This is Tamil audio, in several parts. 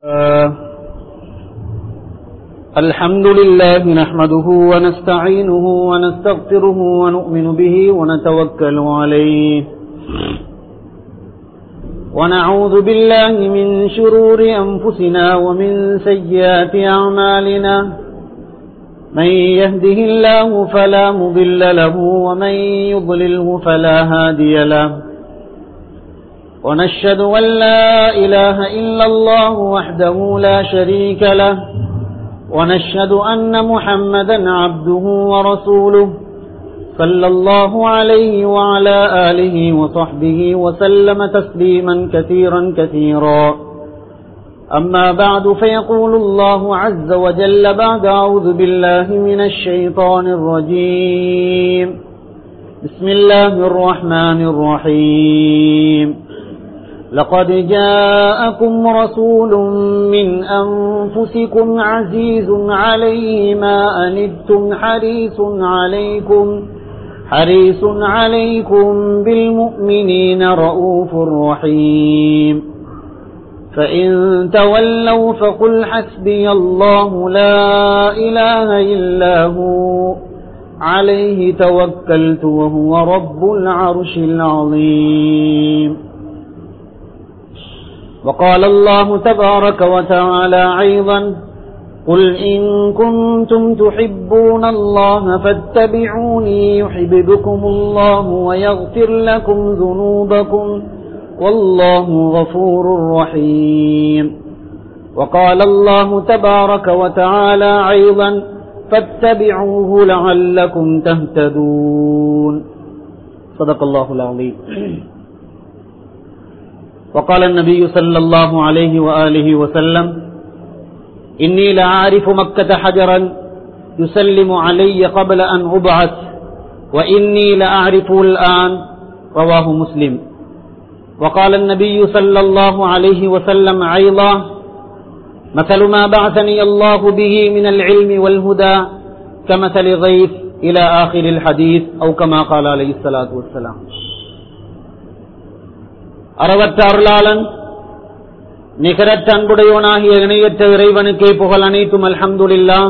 الحمد لله نحمده ونستعينه ونستغفره ونؤمن به ونتوكل عليه ونعوذ بالله من شرور أنفسنا ومن سيئات أعمالنا من يهده الله فلا مضل له ومن يضلله فلا هادي له ونشهد أن لا إله إلا الله وحده لا شريك له ونشهد أن محمدا عبده ورسوله صلى الله عليه وعلى آله وصحبه وسلم تسليما كثيرا كثيرا أما بعد فيقول الله عز وجل بعد أعوذ بالله من الشيطان الرجيم بسم الله الرحمن الرحيم لقد جاءكم رسول من أنفسكم عزيز عليه ما أنتم حريص عليكم بالمؤمنين رؤوف رحيم فإن تولوا فقل حسبي الله لا إله إلا هو عليه توكلت وهو رب العرش العظيم وقال الله تبارك وتعالى أيضا قل إن كنتم تحبون الله فاتبعوني يحببكم الله ويغفر لكم ذنوبكم والله غفور رحيم وقال الله تبارك وتعالى أيضا فاتبعوه لعلكم تهتدون صدق الله العظيم وقال النبي صلى الله عليه وآله وسلم إني لأعرف مكة حجرا يسلم علي قبل أن أبعث وإني لأعرفه الآن رواه مسلم وقال النبي صلى الله عليه وسلم أيضا مثل ما بعثني الله به من العلم والهدى كمثل غيث إلى آخر الحديث أو كما قال عليه الصلاة والسلام. அறவற்ற அருளாளன் நிகரற்ற அன்புடையோனாகிய இணையற்ற இறைவனுக்கே புகழ் அனைத்தும் அல்ஹம்துலில்லாஹ்.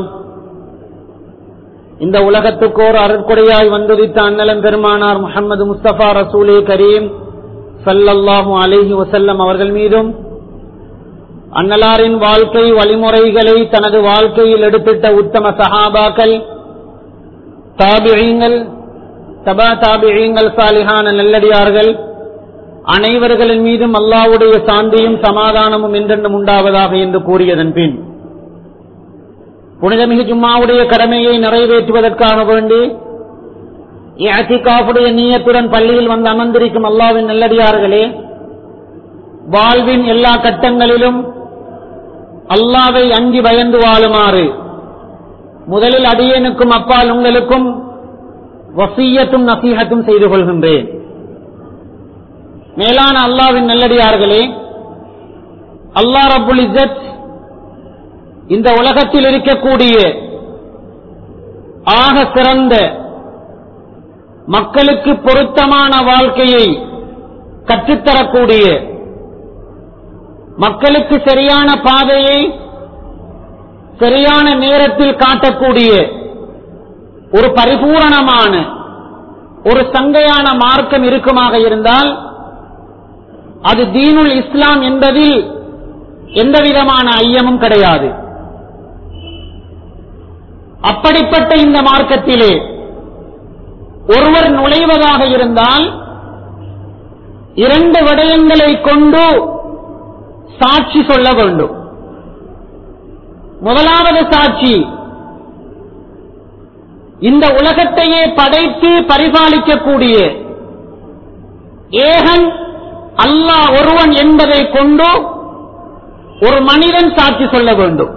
இந்த உலகத்துக்கோர் அருட்கொடையாய் வந்துதித்த அண்ணலம் பெருமானார் முஹம்மது முஸ்தபா ரசூலே கரீம் ஸல்லல்லாஹு அலைஹி வஸல்லம் அவர்கள் மீதும் அன்னலாரின் வாழ்க்கை வழிமுறைகளை தனது வாழ்க்கையில் எடுத்திட்ட உத்தம சஹாபாக்கள், தாபிஈங்கள், தபா தாபிஈங்கள், சாலிஹான நல்லடியார்கள் அனைவர்களின் மீதும் அல்லாஹ்வுடைய சாந்தியும் சமாதானமும் என்றென்றும் உண்டாவதாக என்று கூறியதன் பின் புனிதமிகு ஜும்மாவுடைய கடமையை நிறைவேற்றுவதற்காக வேண்டி இஅ்திகாஃபுடைய நிய்யத்துடன் பள்ளியில் வந்து அமர்ந்திருக்கும் அல்லாஹ்வின் நல்லடியார்களே, வாழ்வின் எல்லா கட்டங்களிலும் அல்லாஹ்வை அஞ்சி பயந்து வாழுமாறு முதலில் அடியேனுக்கும் அப்பால் உங்களுக்கும் வசிய்யத்தும் நசீஹத்தும் செய்து கொள்கின்றேன். மேலான அல்லாஹ்வின் நல்லடியார்களே, அல்லாஹ் ரப்புல் இஸ்ஸத் இந்த உலகத்தில் இருக்கக்கூடிய ஆக சிறந்த மக்களுக்கு பொருத்தமான வாழ்க்கையை கற்றுத்தரக்கூடிய, மக்களுக்கு சரியான பாதையை சரியான நேரத்தில் காட்டக்கூடிய ஒரு பரிபூரணமான ஒரு சங்கையான மார்க்கம் இருக்குமாக இருந்தால் அது தீனுல் இஸ்லாம் என்பதில் எந்தவிதமான ஐயமும் கிடையாது. அப்படிப்பட்ட இந்த மார்க்கத்திலே ஒருவர் நுழைவதாக இருந்தால் இரண்டு விடயங்களை கொண்டு சாட்சி சொல்ல வேண்டும். முதலாவது சாட்சி, இந்த உலகத்தையே படைத்து பரிபாலிக்கக்கூடிய ஏகன் அல்லாஹ் ஒருவன் என்பதை கொண்டு ஒரு மனிதன் சாட்சி சொல்ல வேண்டும்.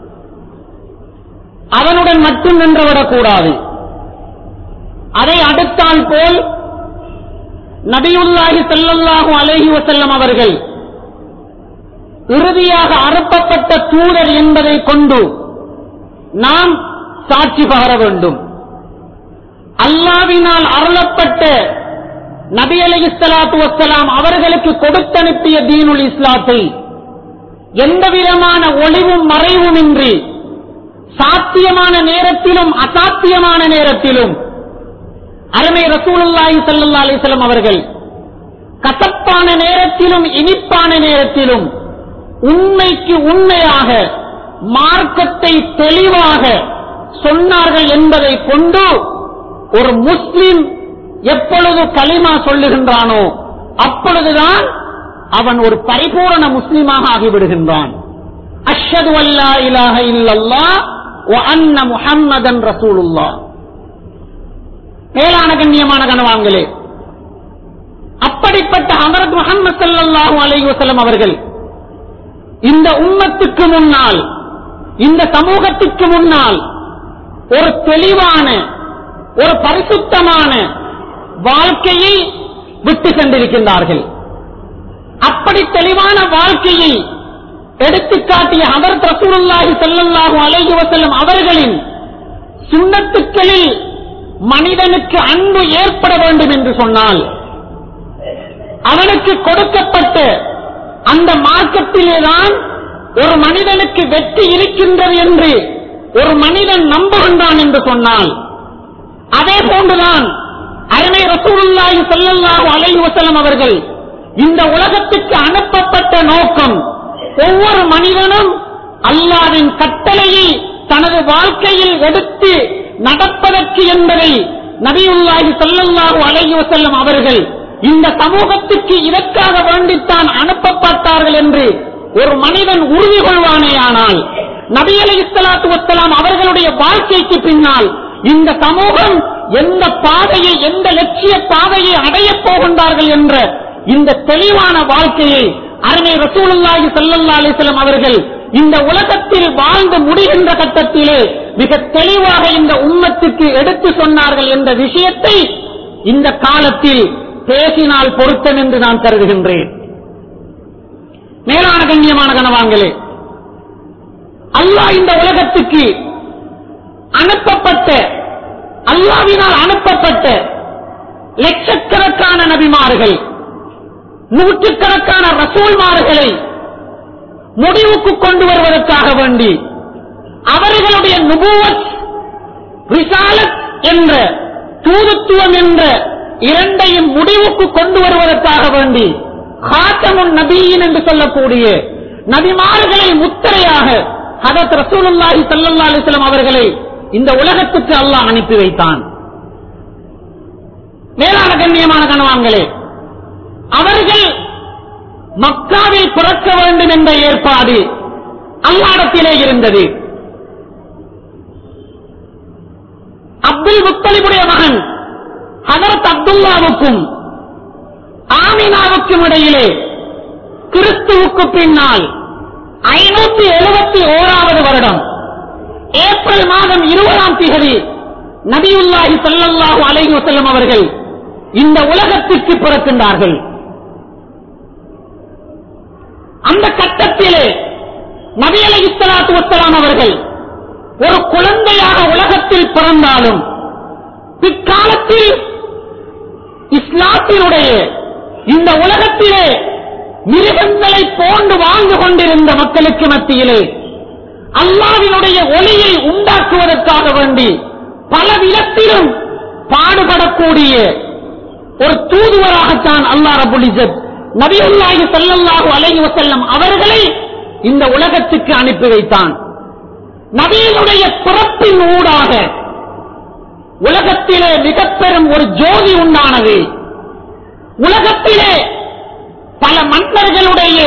அவனுடன் மட்டும் நின்றுவிடக்கூடாது. அதை அடுத்தால் போல் நபியுல்லாஹி ஸல்லல்லாஹு அலைஹி வஸல்லம் அவர்கள் இறுதியாக அனுப்பப்பட்ட தூதர் என்பதை கொண்டு நாம் சாட்சி பகர வேண்டும். அல்லாஹ்வினால் அருளப்பட்ட நபி அலைஹிஸ்ஸலாத்து வஸ்ஸலாம் அவர்களுக்கு கொடுத்தனுப்பிய தீனுல் இஸ்லாத்தை எந்தவிதமான ஒளிவும் மறைவுமின்றி சாத்தியமான நேரத்திலும் அசாத்தியமான நேரத்திலும் அருமை ரசூலுல்லாஹி ஸல்லல்லாஹு அலைஹி வஸல்லம் அவர்கள் கசப்பான நேரத்திலும் இனிப்பான நேரத்திலும் உண்மைக்கு உண்மையாக மார்க்கத்தை தெளிவாக சொன்னார்கள் என்பதை கொண்டு ஒரு முஸ்லிம் எப்பொழுது கலிமா சொல்லுகின்றானோ அப்பொழுதுதான் அவன் ஒரு பரிபூரண முஸ்லிமாக ஆகிவிடுகின்றான். அஷ்ஹது அல்லா இலாஹ இல்லல்லாஹ் வ அன்ன முஹம்மதன் ரசூலுல்லாஹ். மேலான கண்ணியமான கனவான்களே, அப்படிப்பட்ட ஹஜ்ரத் முஹம்மது ஸல்லல்லாஹு அலைஹி வஸல்லம் அவர்கள் இந்த உம்மத்துக்கு முன்னால், இந்த சமூகத்துக்கு முன்னால் ஒரு தெளிவான, ஒரு பரிசுத்தமான வாழ்க்கையை விட்டு சென்றிருக்கின்றார்கள். அப்படி தெளிவான வாழ்க்கையை எடுத்துக்காட்டிய ஹஜ்ரத் ரசூலுல்லாஹி ஸல்லல்லாஹு அலைஹி வஸல்லம் அவர்களின் சுன்னத்துக்களில் மனிதனுக்கு அன்பு ஏற்பட வேண்டும் என்று சொன்னால், அவனுக்கு கொடுக்கப்பட்ட அந்த மார்க்கத்திலேதான் ஒரு மனிதனுக்கு வெற்றி இருக்கின்றது என்று ஒரு மனிதன் நம்புகின்றான் என்று சொன்னால், அதே போன்றுதான் அருமை ரசூலுல்லாஹி ஸல்லல்லாஹு அலைஹி வஸல்லம் அவர்கள் இந்த உலகத்துக்கு அனுப்பப்பட்ட நோக்கம் ஒவ்வொரு மனிதனும் அல்லாஹ்வின் கட்டளையை தனது வாழ்க்கையில் எடுத்து நடப்பதற்கு என்பதை நபியுல்லாஹி ஸல்லல்லாஹு அலைஹி வஸல்லம் அவர்கள் இந்த சமூகத்துக்கு இதற்காக வேண்டித்தான் அனுப்பப்பட்டார்கள் என்று ஒரு மனிதன் உறுதி கொள்வானேயானால், நபி அலைஹிஸ்ஸலாத்து வஸ்ஸலாம் அவர்களுடைய வாழ்க்கைக்கு பின்னால் இந்த சமூகம் எந்த பாதையை, எந்த லட்சிய பாதையை அடையப் போகின்றார்கள் என்ற இந்த தெளிவான வாழ்க்கையை அருமை ரசூலுல்லாஹி ஸல்லல்லாஹு அலைஹி வஸல்லம் அவர்கள் இந்த உலகத்தில் வாழ்ந்து முடிகின்ற கட்டத்திலே மிக தெளிவாக இந்த உம்மத்துக்கு எடுத்து சொன்னார்கள் என்ற விஷயத்தை இந்த காலத்தில் பேசினால் பொருத்தம் என்று நான் கருதுகின்றேன். மேலான கண்ணியமான கனவான்களே, அல்லாஹ் இந்த உலகத்துக்கு அனுப்பப்பட்ட, அல்லாஹ்வினால் அனுப்பப்பட்ட லட்சக்கணக்கான நபிமார்கள், நூற்றுக்கணக்கான ரசூல்மார்களை முடிவுக்கு கொண்டு வருவதற்காக வேண்டி அவர்களுடைய நுபுவத், ரிசாலத் என்ற தூதுத்துவம் என்ற இரண்டையும் முடிவுக்கு கொண்டு வருவதற்காக வேண்டி காத்தமுன் நபியின் என்று சொல்லக்கூடிய நபிமார்களை முத்திரையாக ஹஜ்ரத் ரசூலுல்லாஹி ஸல்லல்லாஹு அலைஹி வஸல்லம் அவர்களை இந்த உலகத்துக்கு அல்லாஹ் அனுப்பி வைத்தான். மேலான கண்ணியமான கனவான்களே, அவர்கள் மக்காவில் பிறக்க வேண்டும் என்ற ஏற்பாடு அல்லாஹ்விடத்திலே இருந்தது. அப்துல் முத்தலிபுடைய மகன் ஹஜ்ரத் அப்துல்லாவுக்கும் ஆமினாவுக்கும் இடையிலே கிறிஸ்துவுக்கு பின்னால் 571வது வருடம் ஏப்ரல் மாதம் 20ஆம் தேதி நபியுல்லாஹி ஸல்லல்லாஹு அலைஹி வஸல்லம் அவர்கள் இந்த உலகத்திற்கு பிறக்கின்றார்கள். அந்த கட்டத்திலே நபி அலைஹிஸ்ஸலாத்து வஸ்ஸலாம் அவர்கள் ஒரு குழந்தையாக உலகத்தில் பிறந்தாலும் பிற்காலத்தில் இஸ்லாத்தினுடைய இந்த உலகத்திலே மிருகங்களை போன்று வாழ்ந்து கொண்டிருந்த மக்களுக்கு மத்தியிலே அல்லாஹ்வினுடைய ஒளியை உண்டாக்குவதற்காக வேண்டி பல விதத்திலும் பாடுபடக்கூடிய ஒரு தூதுவராகத்தான் அல்லாஹ் ரப்புல் இஸ்ஸத் நபியுல்லாஹி ஸல்லல்லாஹு அலைஹி வஸல்லம் அவர்களை இந்த உலகத்துக்கு அனுப்பி வைத்தான். நபியினுடைய பிறப்பின் ஊடாக உலகத்திலே மிக பெரும் ஒரு ஜோதி உண்டானது. உலகத்திலே பல மன்னர்களுடைய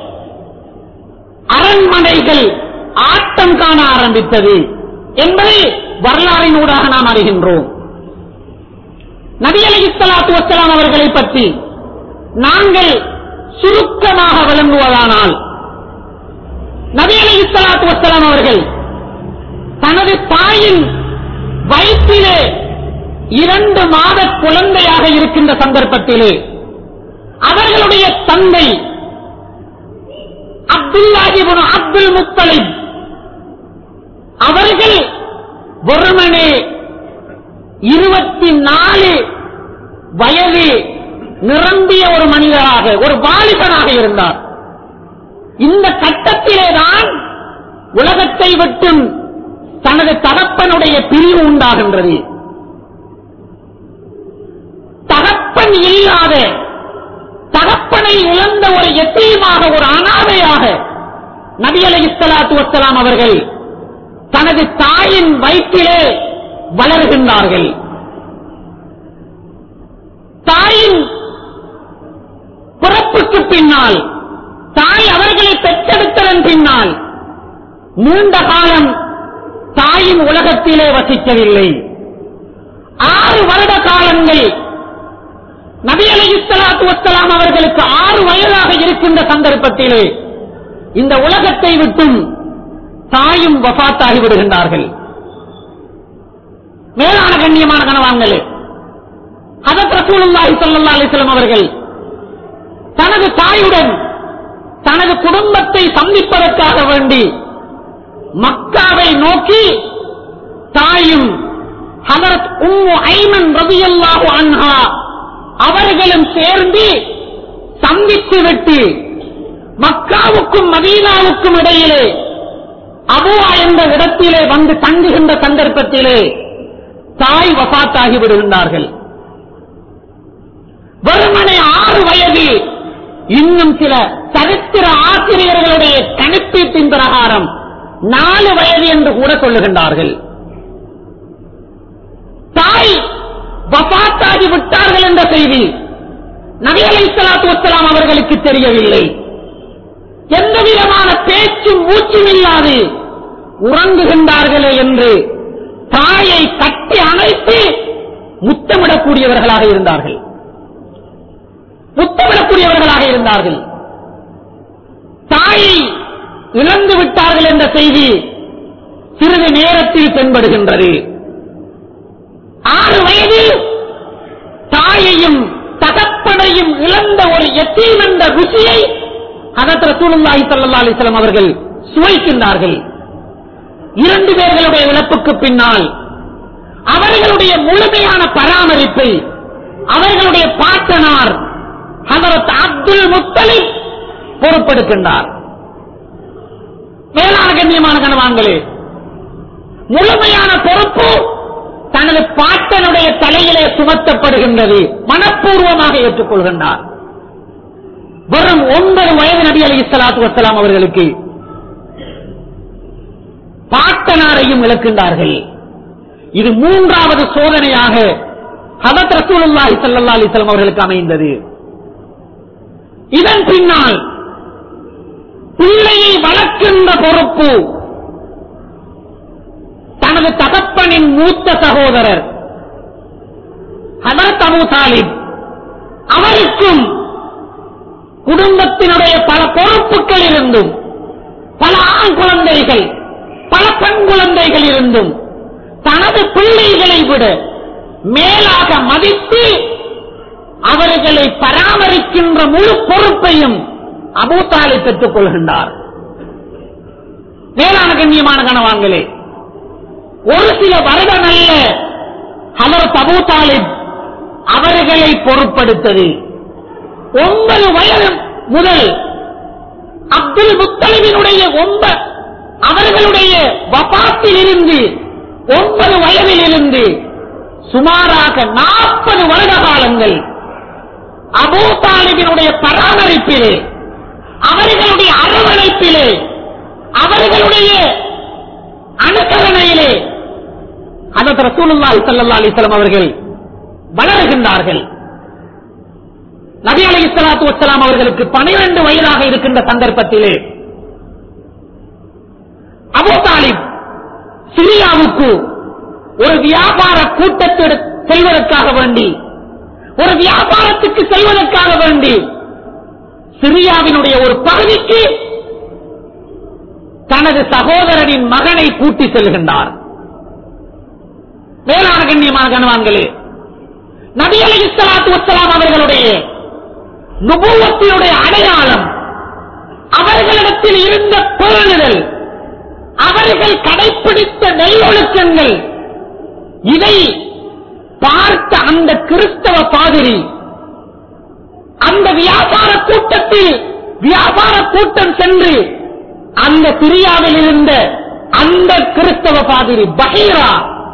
அரண்மனைகள் ஆட்டம் காண ஆரம்பித்தது என்பதை வரலாறினூடாக நாம் அறிகின்றோம். நபி அலைஹிஸ்ஸலாத்து வஸ்ஸலாம் அவர்களை பற்றி நாங்கள் சுருக்கமாக விளங்குவதானால், நபி அலைஹிஸ்ஸலாத்து வஸ்ஸலாம் அவர்கள் தனது தாயின் வயிற்றிலே 2 மாத குழந்தையாக இருக்கின்ற சந்தர்ப்பத்திலே அவர்களுடைய தந்தை அப்துல்லாஹி இப்னு அப்துல் முத்தலிப் அவர்கள் வெறுமனே 24 வயது நிரம்பிய ஒரு மனிதராக, ஒரு வாலிபனாக இருந்தார். இந்த கட்டத்திலேதான் உலகத்தை விட்டும் தனது தகப்பனுடைய பிரிவு உண்டாகின்றது. தகப்பன் இல்லாத, தகப்பனை இழந்த ஒரு யத்தீமாக, ஒரு அனாதையாக நபி அலைஹிஸ்ஸலாத்து வஸ்ஸலாம் அவர்கள் தனது தாயின் வயிற்றிலே வளர்கின்றார்கள். தாயின் பிறப்புக்கு பின்னால், தாய் அவர்களை பெற்றெடுத்ததன் பின்னால் நீண்ட காலம் தாயின் உலகத்திலே வசிக்கவில்லை. 6 வருட காலங்கள் நபி அலைஹிஸ்ஸலாத்து வஸ்ஸலாம் அவர்களுக்கு 6 வயதாக இருக்கின்ற சந்தர்ப்பத்திலே இந்த உலகத்தை விட்டும் தாயும் வஃபாத்தாகி விடுகின்றார்கள். மேலான கண்ணியமான கணவான்களே, ஹஜ்ரத் ரசூலுல்லாஹி ஸல்லல்லாஹு அலைஹி வஸல்லம் அவர்கள் தனது தாயுடன் தனது குடும்பத்தை சந்திப்பதற்காக வேண்டி மக்காவை நோக்கி தாயும் ஹஜ்ரத் உம்மு ஐமன் ரலியல்லாஹு அன்ஹா அவர்களும் சேர்ந்து சந்தித்துவிட்டு மக்காவுக்கும் மதீனாவுக்கும் இடையிலே அபுவா என்ற இடத்திலே வந்து தங்குகின்ற சந்தர்ப்பத்திலே தாய் வஃபாத்தாகி விடுகின்றார்கள். வெறுமனே 6 வயது. இன்னும் சில சரித்திர ஆசிரியர்களுடைய கணிப்பீட்டின் பிரகாரம் 4 வயது என்று கூட சொல்லுகின்றார்கள். தாய் வஃபாத்தாகி விட்டார்கள் என்ற செய்தி நபி அலைஹிஸ்ஸலாத்து வஸ்ஸலாம் அவர்களுக்கு தெரியவில்லை. எந்த விதமான பேச்சும் மூச்சும் இல்லாது உறங்குகின்றார்களே என்று தாயை கட்டி அணைத்து முத்தமிடக்கூடியவர்களாக இருந்தார்கள். முத்தமிடக்கூடியவர்களாக இருந்தார்கள். தாயை இழந்து விட்டார்கள் என்ற செய்தி சிறிது நேரத்தில் தென்படுகின்றது. 6 வயதில் தாயையும் தகப்பனையும் இழந்த ஒரு யத்தீம் என்ற ருசியை ஹஜ்ரத் ரசூலுல்லாஹி ஸல்லல்லாஹு அலைஹி வஸல்லம் அவர்கள் சுவைக்கின்றார்கள். 2 பேர்களுடைய இழப்புக்கு பின்னால் அவர்களுடைய முழுமையான பராமரிப்பை அவர்களுடைய பாட்டனார் ஹஜ்ரத் அப்துல் முத்தலிப் பொறுப்பெடுக்கின்றார். மேலான கண்ணியமான கணவான்களே, முழுமையான பொறுப்பு தனது பாட்டனுடைய தலையிலே சுமத்தப்படுகின்றது. மனப்பூர்வமாக ஏற்றுக்கொள்கின்றார். வெறும் 9 வயது நபி அலைஹிஸ்ஸலாத்து வஸ்ஸலாம் அவர்களுக்கு பாட்டனாரையும் இழக்கின்றார்கள். இது 3வது சோதனையாக ஹஜ்ரத் ரசூலுல்லாஹி ஸல்லல்லாஹு அலைஹி வஸல்லம் அவர்களுக்கு அமைந்தது. இதன் பின்னால் பிள்ளையை வளர்க்கின்ற பொறுப்பு தனது தகப்பனின் மூத்த சகோதரர் ஹஜ்ரத் அபூ தாலிப் அவருக்கும் குடும்பத்தினுடைய பல பொறுப்புகள் இருந்தும், பல ஆண் குழந்தைகள், பல பெண் குழந்தைகள் இருந்தும் தனது பிள்ளைகளை விட மேலாக மதித்து அவர்களை பராமரிக்கின்ற முழு பொறுப்பையும் அபூ தாலிப் பெற்றுக் கொள்கின்றார். மேலான கண்ணியமான கணவான்களே, ஒரு சில வருடம் அல்ல ஹஜ்ரத் அபூ தாலிப் அவர்களை பொறுப்படுத்தது. 9 வயது முதல் அப்துல் முத்தலிபினுடைய அவர்களுடைய வஃபாத்தில் இருந்து 9 வயதில் இருந்து சுமாராக 40 வருட காலங்கள் அபூ தாலிபினுடைய பராமரிப்பிலே, அவர்களுடைய அரவணைப்பிலே, அவர்களுடைய அனுசரணையிலே ஹஜ்ரத் ரசூலுல்லாஹி ஸல்லல்லாஹு அலைஹி வஸல்லம் அவர்கள் வளர்கின்றார்கள். நபி அலைஹிஸ்ஸலாத்து வஸ்ஸலாம் அவர்களுக்கு 12 வயதாக இருக்கின்ற சந்தர்ப்பத்திலே அபூ தாலிப் சிரியாவுக்கு ஒரு வியாபார கூட்டத்தோடு செல்வதற்காக வேண்டி, ஒரு வியாபாரத்துக்கு செல்வதற்காக வேண்டி சிரியாவினுடைய ஒரு பகுதிக்கு தனது சகோதரனின் மகனை கூட்டி செல்கின்றார். மேலான கண்ணியமான கணவான்களே, நபி அலைஹிஸ்ஸலாத்து வஸ்ஸலாம் அவர்களுடைய நுபுவத்தினுடைய அடையாளம், அவர்களிடத்தில் இருந்த பேணுதல், அவர்கள் கடைப்பிடித்த நெறியொழுக்கங்கள், இதை பார்த்த அந்த கிறிஸ்தவ பாதிரி அந்த வியாபார கூட்டத்தில் வியாபார கூட்டம் சென்று அந்த சிரியாவில் இருந்த அந்த கிறிஸ்தவ பாதிரி பஹீரா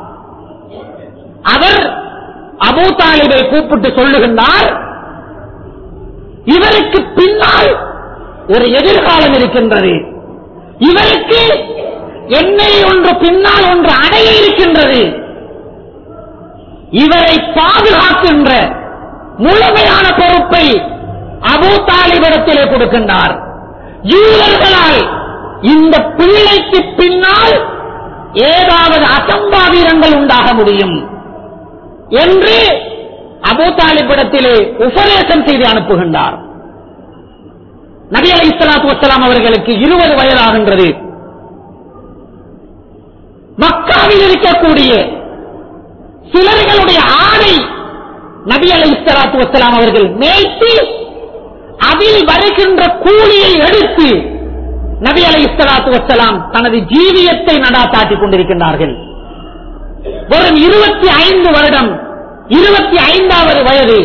அவர் அபூ தாலிபை கூப்பிட்டு சொல்லுகின்றார், இவருக்கு பின்னால் ஒரு எதிர்காலம் இருக்கின்றது, இவருக்கு என்னை ஒன்று பின்னால் ஒன்று அடைய இருக்கின்றது, இவரை பாதுகாக்கின்ற முழுமையான பொறுப்பை அபூ தாலிபிடத்திலே கொடுக்கின்றார். யூதர்களால் இந்த பிள்ளைக்கு பின்னால் ஏதாவது அசம்பாவிதங்கள் உண்டாக முடியும் என்று அபூ தாலிபிடத்திலே உபதேசம் செய்து அனுப்புகின்றார். நபி அலைஹிஸ்ஸலாத்து வஸ்ஸலாம் அவர்களுக்கு 20 வயதாகின்றது. மக்காவில் இருக்கக்கூடிய சிலர்களுடைய ஆடை நபி அலைஹிஸ்ஸலாத்து வஸ்ஸலாம் அவர்கள் மேய்த்து அதில் வருகின்ற கூலியை எடுத்து நபி அலைஹிஸ்ஸலாத்து வஸ்ஸலாம் தனது ஜீவியத்தை நடாத்தாட்டிக் கொண்டிருக்கின்றார்கள். வெறும் 25 வருடம், 25வது வயது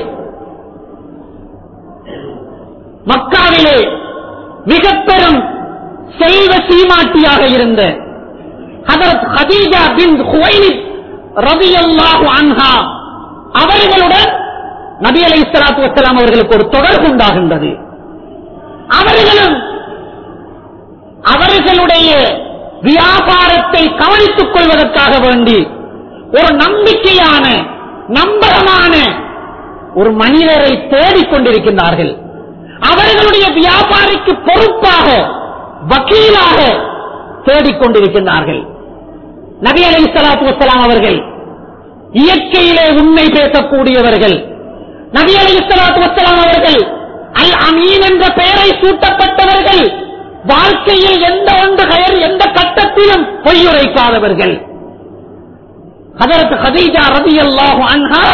மக்காவிலே மிக பெரும் செல்வ சீமாட்டியாக இருந்த ஹஜ்ரத் ஹதீஜா பின்த் குவைலித் ரலியல்லாஹு அன்ஹா அவர்களுடன் நபி அலைஹிஸ்ஸலாத்து வஸ்ஸலாம் அவர்களுக்கு ஒரு தொடர்பு உண்டாகின்றது. அவர்களும் அவர்களுடைய வியாபாரத்தை கவனித்துக் கொள்வதற்காக வேண்டி ஒரு நம்பிக்கையான நம்பகமான ஒரு மனிதரை தேடிக்கொண்டிருக்கின்றார்கள். அவர்களுடைய வியாபாரிக்கு பொறுப்பாக வக்கீலாக தேடிக்கொண்டிருக்கின்றார்கள். நபி அலைஹிஸ்ஸலாத்து வஸ்ஸலாம் அவர்கள் இயற்கையிலே உண்மை பேசக்கூடியவர்கள். நபி அலைஹிஸ்ஸலாத்து வஸ்ஸலாம் அவர்கள் அல் அமீன் என்ற பெயரை சூட்டப்பட்டவர்கள். வாழ்க்கையில் எந்த கட்டத்திலும் பொய்யுரைக்காதவர்கள். ஹஜ்ரத் ஹதீஜா ரலியல்லாஹு அன்ஹா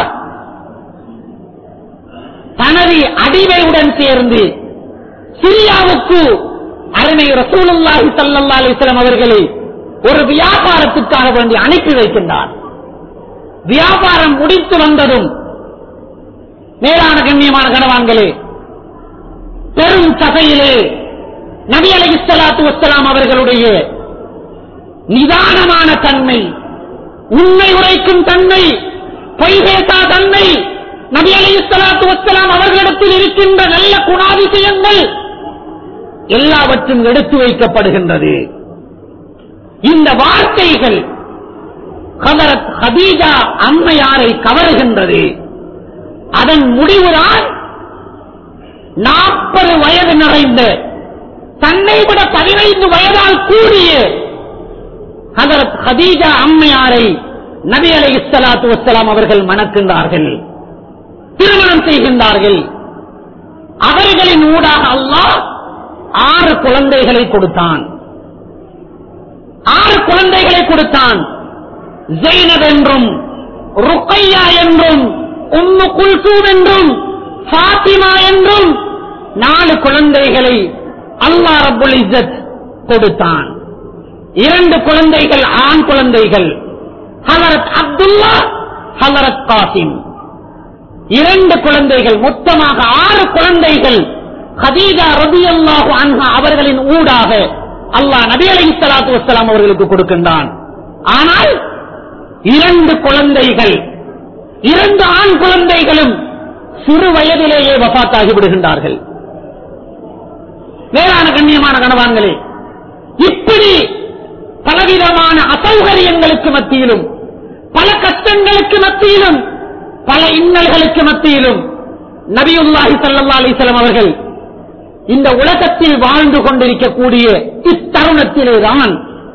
தனது அடிமையுடன் சேர்ந்து சிரியாவுக்கு அருமை ரசூலுல்லாஹி ஸல்லல்லாஹு அலைஹி வஸல்லம் அவர்களை ஒரு வியாபாரத்துக்காக வேண்டி அனுப்பி வைக்கின்றார். வியாபாரம் முடித்து வந்ததும் மேலான கண்ணியமான கணவான்களே, பெரும் சபையிலே நபி அலைஹிஸ்ஸலாத்து வஸ்ஸலாம் அவர்களுடைய நிதானமான தன்மை, உண்மை உரைக்கும் தன்மை, பொய் பேசா தன்மை, நபி அலைஹிஸ்ஸலாத்து வஸ்ஸலாம் அவர்களிடத்தில் இருக்கின்ற நல்ல குணாதிசயங்கள் எல்லாவற்றும் எடுத்து வைக்கப்படுகின்றது. இந்த வார்த்தைகள் ஹஜ்ரத் ஹதீஜா அம்மையாரை கவருகின்றது. அதன் முடிவுதான் 40 வயது நிறைந்த தன்னை விட 15 வயதால் கூடிய ஹஜ்ரத் ஹதீஜா அம்மையாரை நபி அலைஹிஸ்ஸலாத்து வஸ்ஸலாம் அவர்கள் மணக்கின்றார்கள், திருமணம் செய்கின்றார்கள். அவர்களின் ஊடாக அல்லாஹ் 6 குழந்தைகளை கொடுத்தான். 6 குழந்தைகளை கொடுத்தான். ஸைனப் என்றும், ருக்கையா என்றும், உம்மு குல்சூம் என்றும், ஃபாத்திமா என்றும் 4 குழந்தைகளை அல்லாஹ் ரப்புல் இஸ்ஸத் கொடுத்தான். 2 குழந்தைகள் ஆண் குழந்தைகள், ஹஜ்ரத் அப்துல்லா, ஹஜ்ரத் காசிம். 2 குழந்தைகள், மொத்தமாக 6 குழந்தைகள் ஹதீஜா ரலியல்லாஹு அன்ஹா அவர்களின் ஊடாக அல்லாஹ் நபி அலைஹிஸ்ஸலாத்து வஸ்ஸலாம் அவர்களுக்கு கொடுக்கின்றான். ஆனால் 2 குழந்தைகள், 2 ஆண் குழந்தைகளும் சிறு வயதிலேயே வஃபாத்தாகி விடுகின்றார்கள். மேலான கண்ணியமான கணவான்களே, இப்படி பலவிதமான அசௌகரியங்களுக்கு மத்தியிலும், பல கஷ்டங்களுக்கு மத்தியிலும், பல இன்னல்களுக்கு மத்தியிலும் நபியுல்லாஹி ஸல்லல்லாஹு அலைஹி வஸல்லம் அவர்கள் இந்த உலகத்தில் வாழ்ந்து கொண்டிருக்கக்கூடிய இத்தருணத்திலேதான்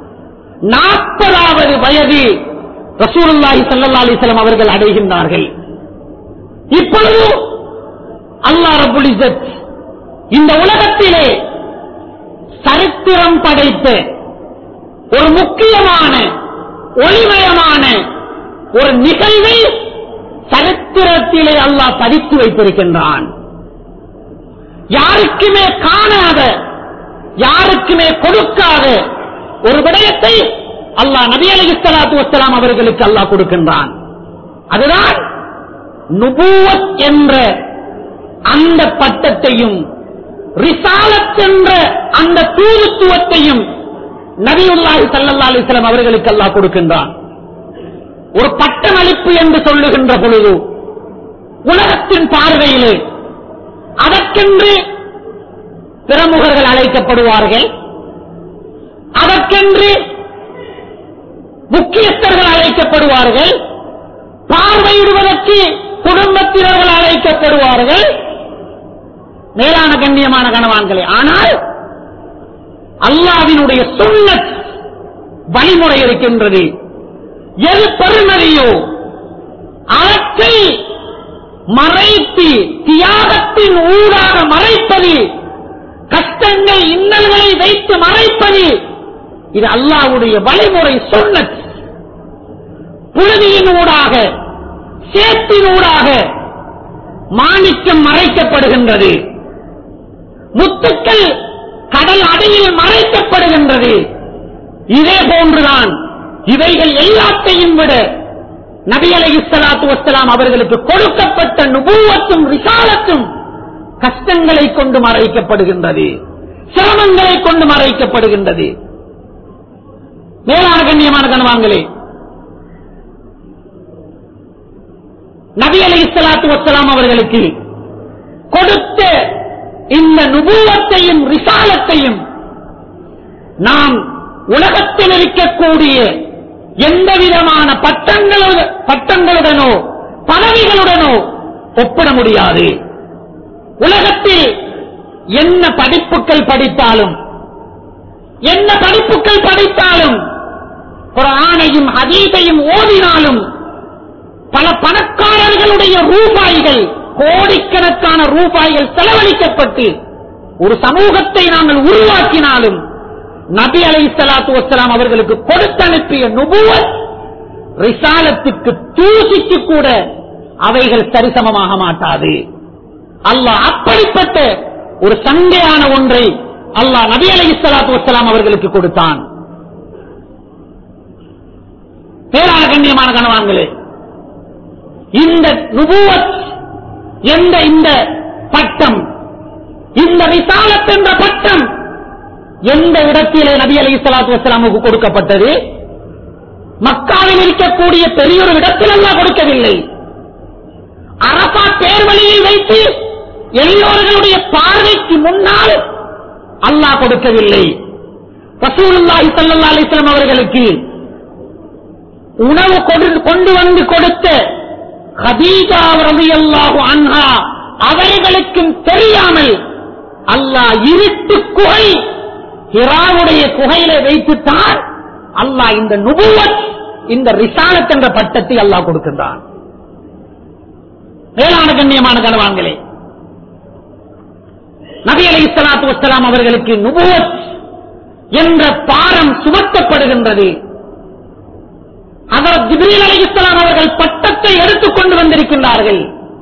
40வது வயது ரசூலுல்லாஹி ஸல்லல்லாஹு அலைஹி வஸல்லம் அவர்கள் அடைகின்றார்கள். இப்பொழுது அல்லாஹ் ரப்புல் இஸ்ஸத் இந்த உலகத்திலே சரித்திரம் படைத்த ஒரு முக்கியமான ஒளிமயமான ஒரு நிகழ்வை சரித்திரத்திலே அல்லாஹ் பதித்து வைத்திருக்கின்றான். யாருக்குமே காணாத, யாருக்குமே கொடுக்காத ஒரு விடயத்தை அல்லாஹ் நபி அலைஹிஸ்ஸலாத்து வஸ்ஸலாம் அவர்களுக்கு அல்லாஹ் கொடுக்கின்றான். அதுதான் நுபுவத் என்ற அந்த பட்டத்தையும் ரிசாலத் என்ற அந்த தூதுத்துவத்தையும் நபியுல்லாஹி ஸல்லல்லாஹு அலைஹி வஸல்லம் அவர்களுக்கு அல்லாஹ் கொடுக்கின்றான். ஒரு பட்டமளிப்பு என்று சொல்லுகின்ற பொழுது உலகத்தின் பார்வையிலே அதற்கென்று பிரமுகர்கள் அழைக்கப்படுவார்கள், அதற்கென்று முக்கியஸ்தர்கள் அழைக்கப்படுவார்கள், பார்வையிடுவதற்கு குடும்பத்தினர்கள் அழைக்கப்படுவார்கள், மேலான கண்ணியமான கணவான்களே. ஆனால் அல்லாஹ்வினுடைய சுன்னத் வழிமுறை இருக்கின்றது. எது பெருமதியோ அவற்றை மறைத்து தியாகத்தின் ஊடாக மறைப்பது, கஷ்டங்கள் இன்னல்களை வைத்து மறைப்பது, இது அல்லாஹ்வுடைய வழிமுறை சுன்னத். புழுதியின் ஊடாக சேத்தின் ஊடாக மாணிக்கம் மறைக்கப்படுகின்றது, முத்துக்கள் கடல் அடியில் மறைக்கப்படுகின்றது. இதே போன்றுதான் இவைகள் எல்லாத்தையும் விட நபி அலைஹிஸ்ஸலாத்து வஸ்ஸலாம் அவர்களுக்கு கொடுக்கப்பட்ட நுபுவத்தும் ரிசாலத்தும் கஷ்டங்களை கொண்டு மறைக்கப்படுகின்றது, சிரமங்களை கொண்டு மறைக்கப்படுகின்றது. மேலான கண்ணியமான கணவான்களே, நபி அலைஹிஸ்ஸலாத்து வஸ்ஸலாம் அவர்களுக்கு கொடுத்த இந்த நுபுவத்தையும் ரிசாலத்தையும் நாம் உலகத்தில் இருக்கக்கூடிய எந்த விதமான பட்டங்களுடனோ பதவிகளுடனோ ஒப்பிட முடியாது. உலகத்தில் என்ன படிப்புகள் படித்தாலும் குர்ஆனையும் ஹதீஸையும் ஓதினாலும் பல பணக்காரர்களுடைய ரூபாய்கள், கோடிக்கணக்கான ரூபாய்கள் செலவழிக்கப்பட்டு ஒரு சமூகத்தை நாங்கள் உருவாக்கினாலும் நபி அலைஹிஸ்ஸலாத்து வஸ்ஸலாம் அவர்களுக்கு கொடுத்தனுப்பிய நுபுவத் ரிசாலத்துக்கு தூசிக்கு கூட அவைகள் சரிசமமாக மாட்டாது. அல்லாஹ் அப்படிப்பட்ட ஒரு சங்கையான ஒன்றை அல்லாஹ் நபி அலைஹிஸ்ஸலாத்து வஸ்ஸலாம் அவர்களுக்கு கொடுத்தான். பேரான கண்ணியமான கணவான்களே, இந்த நுபுவத் என்ற இந்த பட்டம், இந்த ரிசாலத் என்ற பட்டம் எந்த இடத்திலே நபி அலைஹிஸ்ஸலாத்து வஸ்ஸலாமுக்கு கொடுக்கப்பட்டது? மக்காவில் இருக்கக்கூடிய பெரியொரு இடத்தில் அல்லாஹ் கொடுக்கவில்லை. அரபா பேர்வழியில் வைத்து எல்லோர்களுடைய பார்வைக்கு முன்னால் அல்லாஹ் கொடுக்கவில்லை. ரசூலுல்லாஹி ஸல்லல்லாஹு அலைஹி வஸல்லம் அவர்களுக்கு உணவு கொண்டு வந்து கொடுத்த கதீஜா ரலியல்லாஹு அன்ஹா அவர்களுக்கும் தெரியாமல் அல்லாஹ் இருட்டு குகை ஹிராவுடைய குகையிலே வைத்துத்தான் அல்லாஹ் இந்த நுபுவத், இந்த ரிசாலத் என்ற பட்டத்தை அல்லாஹ் கொடுக்கின்றான். மேலான கண்ணியமான கணவான்களே, நபி அலைஹிஸ்ஸலாத்து வஸ்ஸலாம் அவர்களுக்கு நுபுவத் என்ற பாரம் சுமத்தப்படுகின்றது. ஹஜ்ரத் ஜிப்ரீல் அலைஹிஸ்ஸலாம் அவர்கள் பட்டத்தை எடுத்துக் கொண்டு வந்திருக்கின்றார்கள்.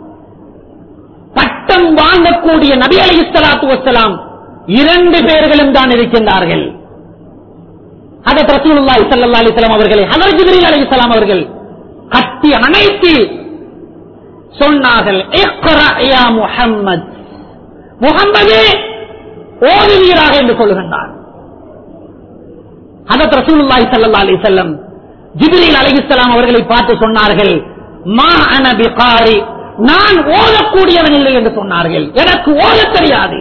பட்டம் வாங்கக்கூடிய நபி அலைஹிஸ்ஸலாத்து வஸ்ஸலாம் 2 பேர்களும் தான் இருக்கின்றார்கள். ஹஜ்ரத் ரசூலுல்லாஹி ஸல்லல்லாஹு அலைஹி வஸல்லம் அவர்களை ஹஜ்ரத் ஜிப்ரீல் அலைஹிஸ்ஸலாம் அவர்கள் கட்டி அணைத்து சொன்னார்கள், இக்ரா யா முஹம்மத், முஹம்மதே ஓதுவீராக என்று சொல்லுகின்றார். ஹஜ்ரத் ரசூலுல்லாஹி ஸல்லல்லாஹு அலைஹி வஸல்லம் ஜிப்ரீல் அலைஹிஸ்ஸலாம் அவர்களை பார்த்து சொன்னார்கள், மா அன பிகாரி, நான் ஓதக்கூடியவன் இல்லை என்று சொன்னார்கள். எனக்கு ஓத தெரியாது.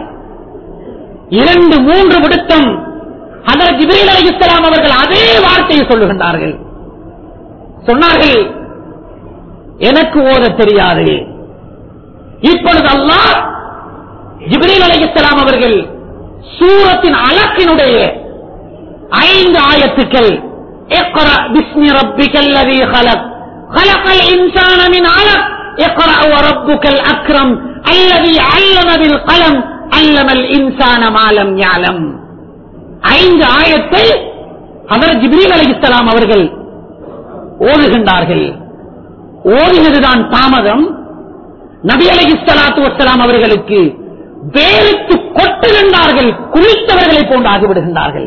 2-3 விடுத்தம் ஹஜ்ரத் ஜிப்ரீல் அலைஹிஸ்ஸலாம் அவர்கள் அதே வார்த்தையை சொல்லுகின்றார்கள். சொன்னார்கள், எனக்கு ஓத தெரியாது. இப்பொழுது அல்லாஹ் ஜிப்ரீல் அலைஹிஸ்ஸலாம் அவர்கள் சூரத்தின் அலக்கினுடைய 5 ஆயத்துக்கள், اقرأ باسم ربك الذي خلق خلق الإنسان من علق اقرأ وربك الأكرم الذي علم بالقلم علم الإنسان ما لم يعلم. 5 ஆயத்தை ஹஜ்ரத் ஜிப்ரீல் அலைஹிஸ்ஸலாம் அவர்கள் ஓதுகின்றார்கள். ஓதினதுதான் தாமதம். நபி அலைஹிஸ்ஸலாத்து வஸ்ஸலாம் அவர்களுக்கு வேறுத்து கொட்டுகின்றார்கள், குளித்தவர்களை போன்று ஆகிவிடுகின்றார்கள்.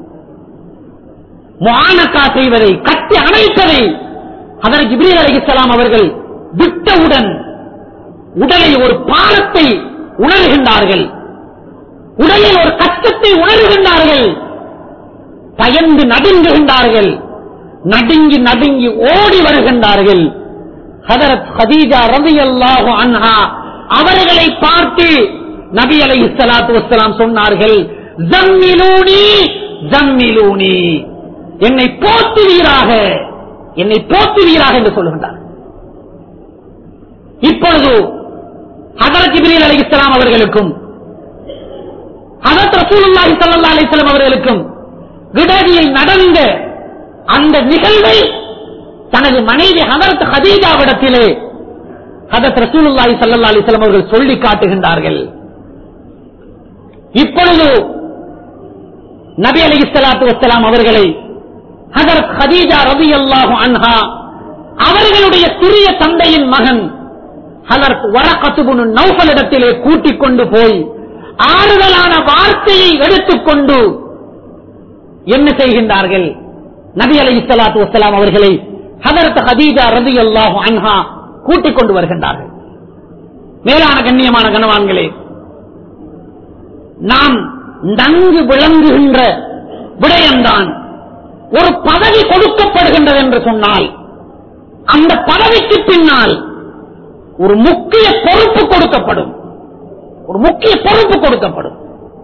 முஆனகா செய்வதை, கட்டி அணைப்பதை ஹஜ்ரத் ஜிப்ரீல் அலைஹிஸ்ஸலாம் அவர்கள் விட்டவுடன் உடலை ஒரு பாரத்தை உணர்கின்றார்கள். உடலில் ஒரு கஷ்டத்தை உணர்கின்றார்கள், பயந்து நடுங்குகின்றார்கள், நடுங்கி நடுங்கி ஓடி வருகின்றார்கள். ஹதரத் ஹதீஜா ரலியல்லாஹு அன்ஹா அவர்களை பார்த்து நபி அலைஹிஸ்ஸலாத்து வஸ்ஸலாம் சொன்னார்கள், ஜம்மிலூனி ஜம்மிலூனி, என்னை போற்றுவீராக, என்னை போற்றுவீராக என்று சொல்லுகின்றார். இப்பொழுது ஹதரத் ஜிப்ரீல் அலைஹிஸ்ஸலாம் அவர்களுக்கும் ஹதரத் ரசூலுல்லாஹி ஸல்லல்லாஹு அலைஹி வஸல்லம் அவர்களுக்கும் விடதியில் நடந்த அந்த நிகழ்வை தனது மனைவி ஹதரத் ஹதீஜாவிடத்திலே ஹதரத் ரசூலுல்லாஹி ஸல்லல்லாஹு அலைஹி வஸல்லம் அவர்கள் சொல்லி காட்டுகின்றார்கள். இப்பொழுது நபி அலைஹிஸ்ஸலாத்து வஸ்ஸலாம் அவர்களை ஹதரத் ஹதீஜா ரலியல்லாஹு அன்ஹா அவர்களுடைய சிறிய தந்தையின் மகன் ஹதரத் வரகத் இப்னு நௌஃபல் இடத்திலே கூட்டிக் கொண்டு போய் ஆறுதலான வார்த்தையை எடுத்துக்கொண்டு என்ன செய்கின்றார்கள்? நபி அலைஹிஸ்ஸலாத்து வஸ்ஸலாம் அவர்களை ஹதரத் ஹதீஜா ரலியல்லாஹு அன்ஹா கூட்டிக் கொண்டு வருகின்றார்கள். மேலான கண்ணியமான கணவான்களே, நாம் நன்கு விளங்குகின்ற விடயம்தான், ஒரு பதவி கொடுக்கப்படுகின்றது என்று சொன்னால் அந்த பதவிக்கு பின்னால் ஒரு முக்கிய பொறுப்பு கொடுக்கப்படும், ஒரு முக்கிய பொறுப்பு கொடுக்கப்படும்.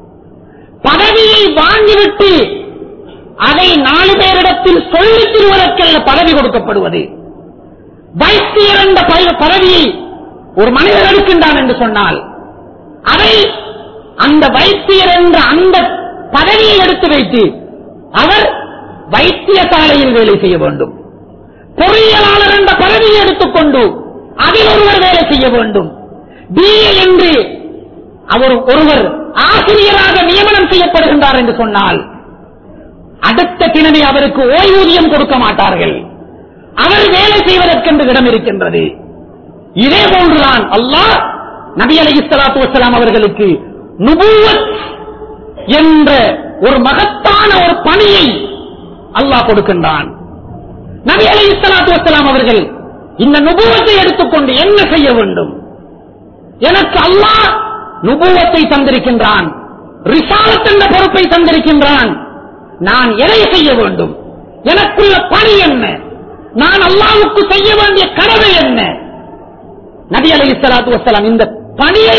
பதவியை வாங்கிவிட்டு அதை 4 பேரிடத்தில் சொல்லித் தருவதற்கல்ல பதவி கொடுக்கப்படுவது. வைத்தியர் என்ற பதவியை ஒரு மனிதர் எடுக்கின்றான் என்று சொன்னால் அதை அந்த வைத்தியர் என்ற அந்த பதவியை எடுத்து வைத்து அவர் வைத்தியசாலையில் வேலை செய்ய வேண்டும். பொறியியலாளர் என்ற பதவியை எடுத்துக்கொண்டு அதில் ஒருவர் வேலை செய்ய வேண்டும். BA என்று ஒருவர் ஆசிரியராக நியமனம் செய்யப்படுகின்றார் என்று சொன்னால் அடுத்த தினமே அவருக்கு ஓய்வூதியம் கொடுக்க மாட்டார்கள். அவர் வேலை செய்வதற்கென்று இடம் இருக்கின்றது. இதே போன்றுதான் அல்லாஹ் நபி அலைஹிஸ்ஸலாத்து வஸ்ஸலாம் அவர்களுக்கு நுபுவத் என்ற ஒரு மகத்தான ஒரு பணியை அல்லாஹ் கொடுக்கின்றான். நபி அலைஹிஸ்ஸலாத்து வஸ்ஸலாம் அவர்கள் இந்த நுபுவத்தை எடுத்துக்கொண்டு என்ன செய்ய வேண்டும்? எனக்கு அல்லாஹ் நுபுவத்தை தந்திருக்கின்றான், ரிசாலத் என்ற பொறுப்பை தந்திருக்கின்றான். நான் எதை செய்ய வேண்டும்? எனக்குள்ள பணி என்ன? நான் அல்லாஹ்வுக்கு செய்ய வேண்டிய கடமை என்ன? நபி அலைஹிஸ்ஸலாத்து வஸ்ஸலாம் இந்த பணியை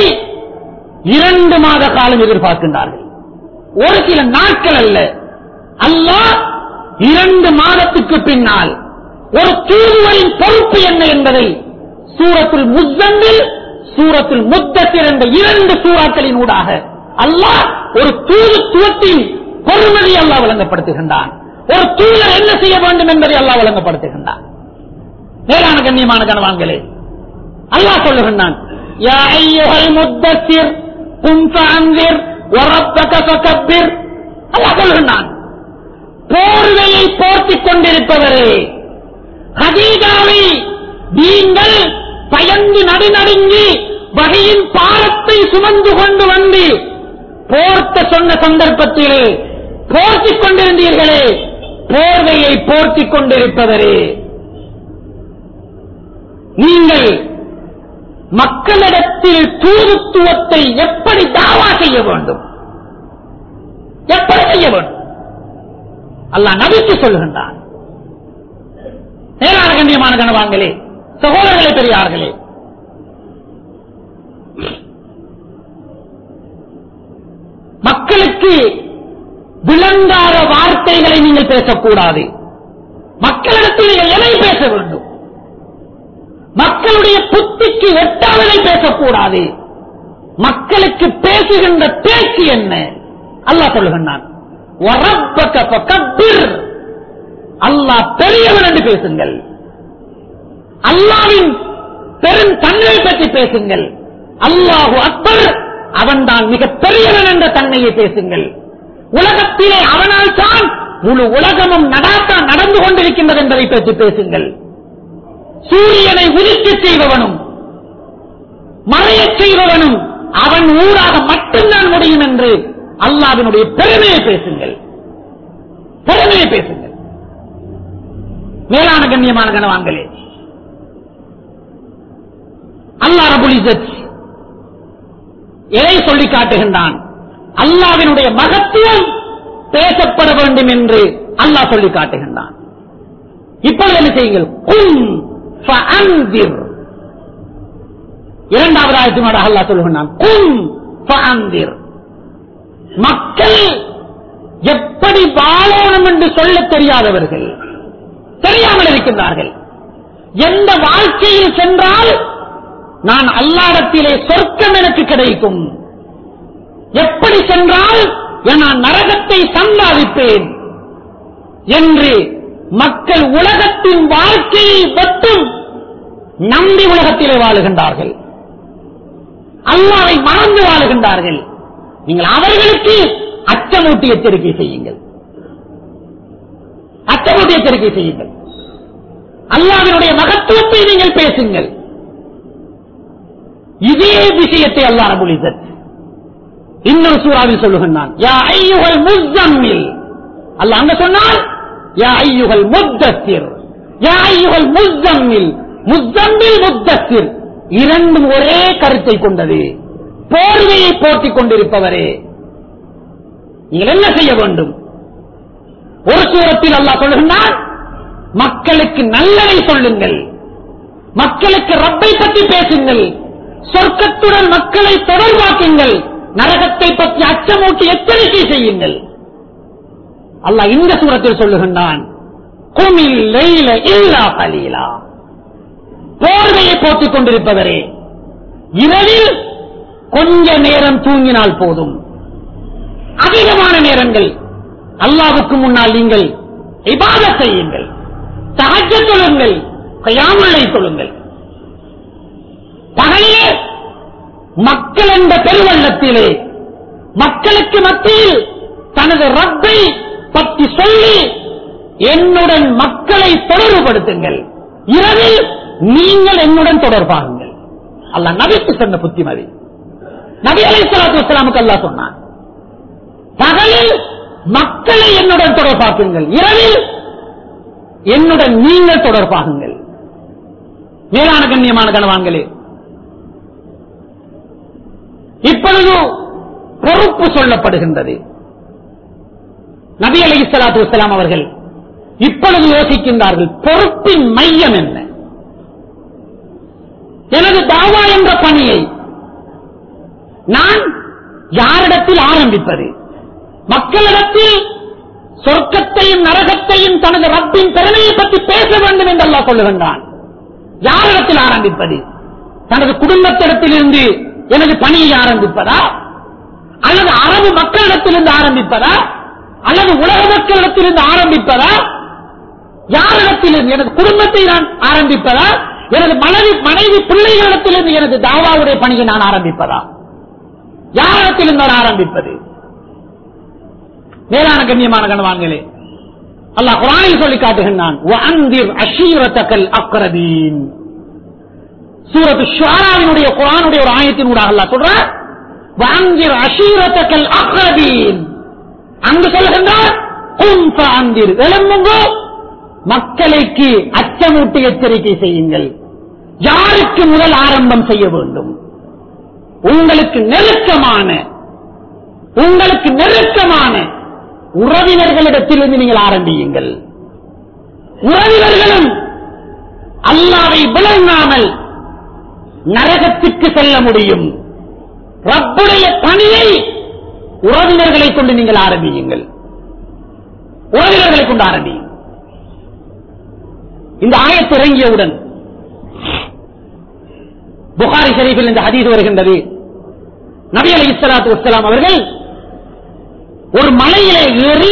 2 மாத காலம் எதிர்பார்க்கின்றார்கள். ஒரு சில நாட்கள் அல்ல. அல்லாஹ் 2 மாதத்துக்கு பின்னால் ஒரு தூதுவரின் பொறுப்பு என்ன என்பதை சூரத்துல் முஸ்ஸம்மில், சூரத்துல் முத்தஸிர் என்ற 2 சூறாக்களின் ஊடாக அல்லாஹ் ஒரு தூதுத்துவத்தின் பொறுமதி அல்லாஹ் வழங்கப்படுத்துகின்றான். ஒரு தூதர் என்ன செய்ய வேண்டும் என்பதை அல்லாஹ் வழங்கப்படுத்துகின்றான். மேலான கண்ணியமான கணவான்களே, அல்லாஹ் சொல்லுகின்றான், யா அய்யுஹல் முத்தஸிர் கும் ஃபஅன்ஸிர் வரப்பக ஃபகப்பிர். அல்லாஹ் சொல்லுகின்றான், போர்வையை போர்த்திக் கொண்டிருப்பவரே, ஹதீஜாவை நீங்கள் பயந்து நடுநடுங்கி வகையின் பாரத்தை சுமந்து கொண்டு வந்து போர்த்த சொன்ன சந்தர்ப்பத்திலே போர்த்திக் கொண்டிருந்தீர்களே, போர்வையை போர்த்திக் கொண்டிருப்பவரே, நீங்கள் மக்களிடத்தில் தூதுத்துவத்தை எப்படி தாவா செய்ய வேண்டும், எப்படி செய்ய வேண்டும் அல்லாஹ் நபிக்கு சொல்லுகின்றான். மேலான கண்ணியமான கணவான்களே, சகோதரர்களே, பெரியார்களே, மக்களுக்கு விளங்காத வார்த்தைகளை நீங்கள் பேசக்கூடாது. மக்களிடத்தில் நீங்கள் எதை பேச வேண்டும்? மக்களுடைய புத்திக்கு எட்டாவதை பேசக்கூடாது. மக்களுக்கு பேசுகின்ற பேச்சு என்ன? அல்லாஹ் சொல்லுகின்றான், வரப்பக ஃபகப்பிர். அல்லாஹ் பெரியவன் என்று பேசுங்கள். அல்லாஹ்வின் பெரும் தன்மை பற்றி பேசுங்கள். அல்லாஹு அக்பர், அவன்தான் மிக பெரியவன் என்ற தன்மையை பேசுங்கள். உலகத்திலே அவனால் தான் முழு உலகமும் நடந்து கொண்டிருக்கின்றது என்பதை பற்றி பேசுங்கள். சூரியனை உதிக்கச் செய்பவனும் மறையச் செய்பவனும் அவன் ஊராக மட்டும்தான் முடியும் என்று அல்லாஹ்வினுடைய பெருமையை பேசுங்கள், பெருமையை பேசுங்கள். மேலான கண்ணியமான கணவான்களே, அல்லாஹ் ரப்புல் இஸ்ஸத் எதை சொல்லி காட்டுகின்றான்? அல்லாஹ்வினுடைய மகத்துவம் பேசப்பட வேண்டும் என்று அல்லாஹ் சொல்லி காட்டுகின்றான். இப்பொழுது என்ன செய்யுங்கள்? கும் ஃபஅன்திர். இரண்டாவது ஆயத்தினோட அல்லாஹ் சொல்லுகிறான் கும் ஃபஅன்திர். மக்கள் எப்படி வாழணும் என்று சொல்ல தெரியாதவர்கள், தெரியாமல் இருக்கின்றார்கள். எந்த வாழ்க்கையில் சென்றால் நான் அல்லாஹ்விடத்திலே சொர்க்கம் எனக்கு கிடைக்கும், எப்படி சென்றால் நான் நரகத்தை சம்பாதிப்பேன் என்று மக்கள் உலகத்தின் வாழ்க்கையை மட்டும் நம்பி உலகத்திலே வாழுகின்றார்கள், அல்லாஹ்வை மறந்து வாழுகின்றார்கள். நீங்கள் அவர்களுக்கு அச்சமூட்டி எச்சரிக்கை செய்யுங்கள், அச்சமூட்டி எச்சரிக்கை செய்யுங்கள். அல்லாஹ்வினுடைய மகத்துவத்தை நீங்கள் பேசுங்கள். இதே விஷயத்தை அல்லாஹ் ரப்பல் இஸ்ஸத் இன்னொரு சூராவில் சொல்லுகின்றான். யா அய்யுஹல் முஸ்ஸம்மில். அல்லாஹ் அங்க சொன்னான் யா அய்யுஹல் முத்தஸ்ஸிர், யா அய்யுஹல் முஸ்ஸம்மில். முஸ்ஸம்மில் முத்தஸ்ஸிர் இரண்டும் ஒரே கருத்தை கொண்டது. போர்வையை போர்த்திக் கொண்டிருப்பவரே, நீங்கள் என்ன செய்ய வேண்டும்? ஒரு சூரத்தில் அல்லாஹ் சொல்லுகின்றான் மக்களுக்கு நல்லதை சொல்லுங்கள், மக்களுக்கு ரப்பை பற்றி பேசுங்கள், சொர்க்கத்துடன் மக்களை தொடர்பாக்குங்கள், நரகத்தை பற்றி அச்சமூட்டி எச்சரிக்கை செய்யுங்கள். அல்லாஹ் இந்த சூரத்தில் சொல்லுகின்றான் குமில் லைல இல்லா கலீலா. போர்வையை போட்டுக் கொண்டிருப்பவரே, இரவில் கொஞ்ச நேரம் தூங்கினால் போதும், அதிகமான நேரங்கள் அல்லாஹ்வுக்கு முன்னால் நீங்கள் இபாதத் செய்யுங்கள், தஹஜ்ஜுத் தொழுங்கள், கியாமுல் லைல் தொழுங்கள். பகலிலே மக்கள் என்ற பெருவெள்ளத்திலே மக்களுக்கு மத்தியில் தனது ரப்பை பற்றி சொல்லி என்னுடன் மக்களை தொடர்புபடுத்துங்கள். இரவில் நீங்கள் என்னுடன் தொடர்பாகுங்கள். அல்லாஹ் நபிக்கு சொன்ன புத்திமதி. நபி அலைஹிஸ்ஸலாத்து வஸ்ஸலாமுக்கு அல்லாஹ் சொன்னான் பகலில் மக்களை என்னுடன் தொடர்பாக்குங்கள், இரவில் என்னுடன் நீங்கள் தொடர்பாகுங்கள். மேலான கண்ணியமான கணவான்களே, இப்பொழுது பொறுப்பு சொல்லப்படுகின்றது. நபி அலைஹிஸ்ஸலாத்து வஸ்ஸலாம் அவர்கள் இப்பொழுது யோசிக்கின்றார்கள் பொறுப்பின் மையம் என்ன? எனது தாவா என்ற பணியை நான் யாரிடத்தில் ஆரம்பிப்பது? மக்களிடத்தில் சொர்க்கத்தையும் நரகத்தையும் தனது ரப்பின் பெருமையை பற்றி பேச வேண்டும் என்று அல்லாஹ் சொல்லுகின்றான். யாரிடத்தில் ஆரம்பிப்பது? தனது குடும்பத்திடத்திலிருந்து எனது பணியை ஆரம்பிப்பதா, அல்லது அரபு மக்களிடத்திலிருந்து ஆரம்பிப்பதா, அல்லது உலக மக்களிடத்திலிருந்து ஆரம்பிப்பதா, யாரிடத்திலிருந்து எனது குடும்பத்தை நான் ஆரம்பிப்பதா, எனது மனைவி பிள்ளைகளிடத்திலிருந்து எனது தாவாவுடைய பணியை நான் ஆரம்பிப்பதா, யாரிடத்திலிருந்து நான் ஆரம்பிப்பது? மேலான கண்ணியமான கணவான்களே, அல்லாஹ் குர்ஆனில் சொல்லி காட்டுகின்றான் வஅன்திர் அஷீரத்தகல் அக்ரபீன். சூரத்து ஷுஆராவினுடைய குர்ஆனுடைய ஒரு ஆயத்தின் ஊடாக அல்லாஹ் சொல்றார் வஅன்திர் அஷீரத்தகல் அக்ரபீன். அங்கு சொல்லுகின்றார் கும் ஃபஅன்திர், எழும்புங்கள், மக்களுக்கு அச்சமூட்டி எச்சரிக்கை செய்யுங்கள். யாருக்கு முதல் ஆரம்பம் செய்ய வேண்டும்? உங்களுக்கு நெருக்கமான உறவினர்களிடத்திலிருந்து நீங்கள் ஆரம்பியுங்கள். உறவினர்களும் அல்லாஹ்வை விளங்காமல் நரகத்துக்கு செல்ல முடியும். ரப்புடைய பணியை உறவினர்களை கொண்டு நீங்கள் ஆரம்பியுங்கள், உறவினர்களை கொண்டு ஆரம்பியுங்கள். இந்த ஆயத்து இறங்கியவுடன் புகாரி ஷரீஃபில் இந்த ஹதீஸ் வருகின்றது. நபி அலைஹிஸ்ஸலாத்து வஸ்ஸலாம் அவர்கள் ஒரு மலையிலே ஏறி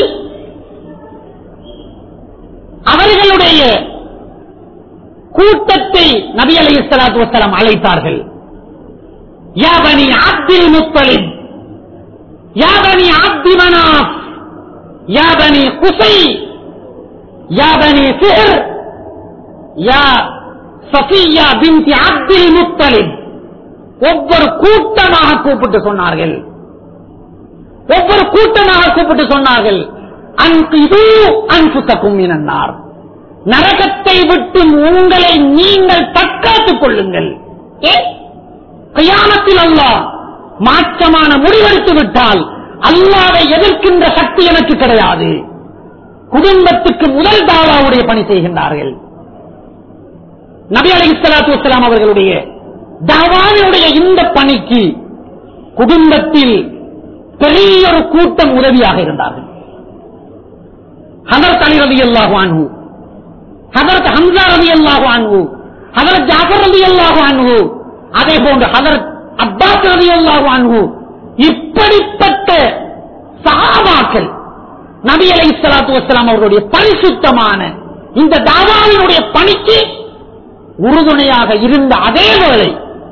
அவர்களுடைய கூட்டத்தை நபி அலைஹிஸ்ஸலாத்து வஸ்ஸலாம் அழைத்தார்கள். யா பனி அப்துல் முத்தலிப், யா பனி அப்து மனாஃப், யா பனி குஸை, யா பனி ஃபிஹ்ர், யா சஃபியா பின்த் அப்துல் முத்தலிப். ஒவ்வொரு கூட்டமாக கூப்பிட்டு சொன்னார்கள், ஒவ்வொரு கூட்டமாக கூப்பிட்டு சொன்னார்கள் அன்கிது அன்ஃபுஸகும் மினன் நார், நரகத்தை விட்டு உங்களை நீங்கள் தற்காத்துக் கொள்ளுங்கள். கியாமத்தில் அல்லாஹ் மாற்றமான முடிவெடுத்து விட்டால் அல்லாஹ்வை எதிர்க்கின்ற சக்தி எனக்கு கிடையாது. குடும்பத்துக்கு முதல் தாவாவுடைய பணி செய்கின்றார்கள். நபி அலைஹிஸ்ஸலாத்து வஸ்ஸலாம் அவர்களுடைய தாவாவுடைய இந்த பணிக்கு குடும்பத்தில் பெரிய ஒரு கூட்டம் உதவியாக இருந்தார்கள். ஹஜ்ரத் அலி ரலியல்லாஹு அன்ஹு, ஹஜ்ரத் ஹம்ஸா ரலியல்லாஹு அன்ஹு, ஹஜ்ரத் ஜாஃபர் ரலியல்லாஹு அன்ஹு, அதே போன்று ஹஜ்ரத் அப்பாஸ் ரலியல்லாஹு அன்ஹு, இப்படிப்பட்ட சஹாபாக்கள் நபி அலைஹிஸ்ஸலாத்து வஸ்ஸலாம் அவர்களுடைய பரிசுத்தமான இந்த தாவாவினுடைய பணிக்கு உறுதுணையாக இருந்த அதே வேளை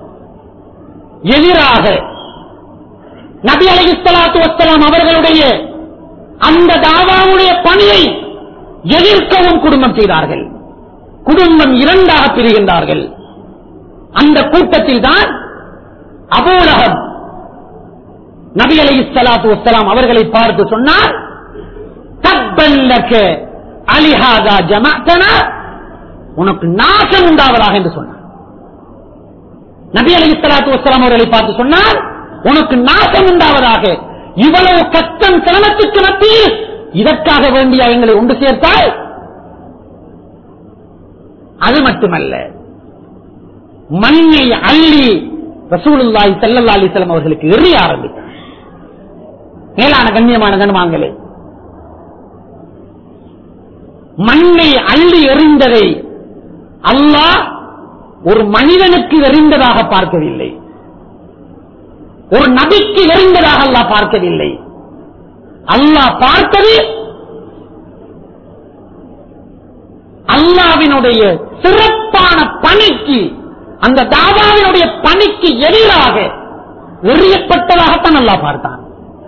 எதிராக நபி அலைஹிஸ்ஸலாத்து வஸ்ஸலாம் அவர்களுடைய அந்த தாவாவுடைய பணியை எதிர்க்கவும் குடும்பம் செய்தார்கள். குடும்பம் இரண்டாக பிரிகின்றார்கள். அந்த கூட்டத்தில் தான் அபூ லஹப் நபி அலைஹிஸ்ஸலாத்து வஸ்ஸலாம் அவர்களை பார்த்து சொன்னார், தப்பன் லக அலிஹாதா ஜமஅதனா, உனக்கு நாசம் உண்டாவதாக என்று சொன்னார். நபி அலைஹிஸ்ஸலாத்து வஸ்ஸலாம் அவர்களை பார்த்து சொன்னார், உனக்கு நாசம் உண்டாவதாக, இவ்வளவு கஷ்டம் சிரமத்துக்கு மத்தியில் இதற்காக வேண்டிய எங்களை ஒன்று சேர்த்தால். அது மட்டுமல்ல, மண்ணை அள்ளி ரசூலுல்லாஹி ஸல்லல்லாஹு அலைஹி வஸல்லம் அவர்களுக்கு எறிய ஆரம்பித்தார். மேலான கண்ணியமான கண்மாங்களே, மண்ணை அள்ளி எறிந்ததை அல்லாஹ் ஒரு மனிதனுக்கு எறிந்ததாக பார்க்கவில்லை, ஒரு நபிக்கு எறிந்ததாக அல்லாஹ் பார்க்கவில்லை. அல்லாஹ் பார்த்தது அல்லாஹ்வினுடைய சிறப்பான பணிக்கு, அந்த தாவாவினுடைய பணிக்கு எதிராக எறியப்பட்டதாகத்தான் அல்லாஹ் பார்த்தான்.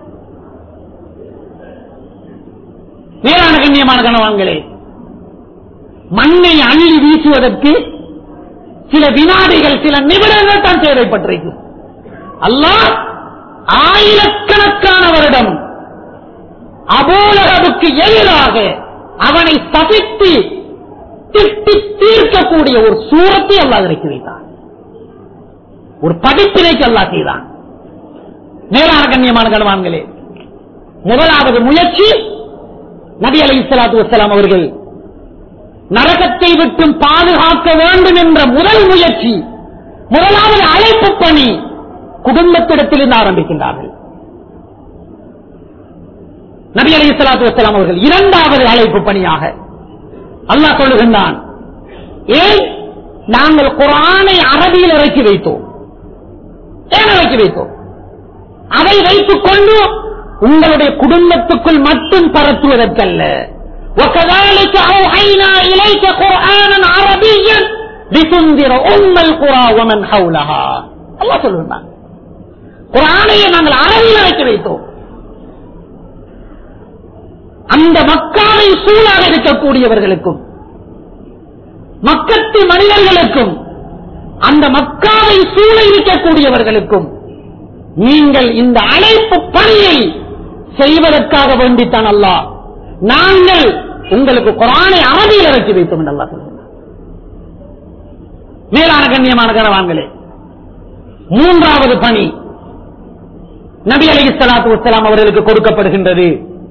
மேலான கண்ணியமான கணவான்களே, மண்ணை அள்ளி வீசுவதற்கு சில வினாடிகள், சில நிமிடங்கள் தான் தேவைப்பட்டிருக்கு. அல்லாஹ் ஆயிரக்கணக்கான வருடம் அபூ லஹபுக்கு எதிராக அவனை சபித்து திட்டி தீர்க்கக்கூடிய ஒரு சூரத்தை அல்லாஹ் இறக்கி வைத்தான். ஒரு படிப்பினைக்கு அல்லாஹ் செய்தான். மேலான கண்ணியமான கணவான்களே, முதலாவது முயற்சி நபி அலைஹிஸ்ஸலாத்து வஸ்ஸலாம் அவர்கள் நரகத்தை விட்டு பாதுகாக்க வேண்டும் என்ற முதல் முயற்சி, முதலாவது அழைப்பு பணி குடும்பத்திடத்திலிருந்து ஆரம்பிக்கின்றார்கள். நபி அலைஹிஸ்ஸலாத்து வஸ்ஸலாம் அவர்கள் இரண்டாவது அழைப்பு பணியாக அல்லாஹ் சொல்லுகின்றான், ஏன் நாங்கள் குர்ஆனை அரபியில் இறக்கி வைத்தோம். ஏன் இறக்கி வைத்தோம்? அதை வைத்துக் கொண்டு உங்களுடைய குடும்பத்துக்குள் மட்டும் பரத்துவதற்கல்ல. وَكَذَلِكَ أَوْحَيْنَا إِلَيْكَ قُرْآنًا عَرَبِيًّا لِتُنذِرَ أُمَّ الْقُرَى وَمَنْ حَوْلَهَا. அல்லாஹ் சொல்றான், குர்ஆனை நாங்கள் அரபியில் இறக்கி வைத்தோம். அந்த மக்காவை சூழாக இருக்கக்கூடியவர்களுக்கும், மக்கத்து மனிதர்களுக்கும், அந்த மக்காவை சூழ இருக்கக்கூடியவர்களுக்கும் நீங்கள் இந்த அழைப்பு பணியை செய்வதற்காக வேண்டித்தான் அல்லாஹ் நாங்கள் உங்களுக்கு குர்ஆனை அரபியில் இறக்கி வைத்தோம் என்று அல்லாஹ் சொல்கிறார். மேலான கண்ணியமான கணவான்களே, மூன்றாவது பணி நபி அலைஹிஸ்ஸலாத்து வஸ்ஸலாம் அவர்களுக்கு கொடுக்கப்படுகின்றது.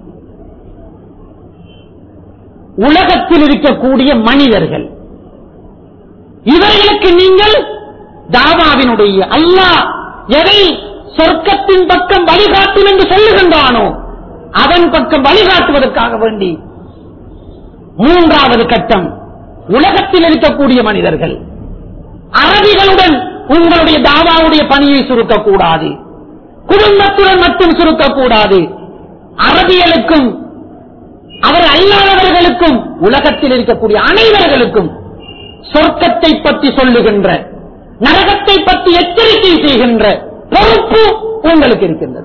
உலகத்தில் இருக்கக்கூடிய மனிதர்கள், இவர்களுக்கு நீங்கள் தாவாவினுடைய அல்லாஹ் எதை சொர்க்கத்தின் பக்கம் வழிகாட்டும் என்று சொல்லுகின்றானோ அதன் பக்கம் வழிகாட்டுவதற்காக வேண்டி மூன்றாவது கட்டம், உலகத்தில் இருக்கக்கூடிய மனிதர்கள், அரபிகளுடன் உங்களுடைய தாவாவுடைய பணியை சுருக்கக்கூடாது, குடும்பத்துடன் மட்டும் சுருக்கக்கூடாது. அரபிகளுக்கும் அவர் அல்லாதவர்களுக்கும் உலகத்தில் இருக்கக்கூடிய அனைவர்களுக்கும் சொர்க்கத்தை பற்றி சொல்லுகின்ற, நரகத்தை பற்றி எச்சரிக்கை செய்கின்ற பொறுப்பு உங்களுக்கு இருக்கின்றது.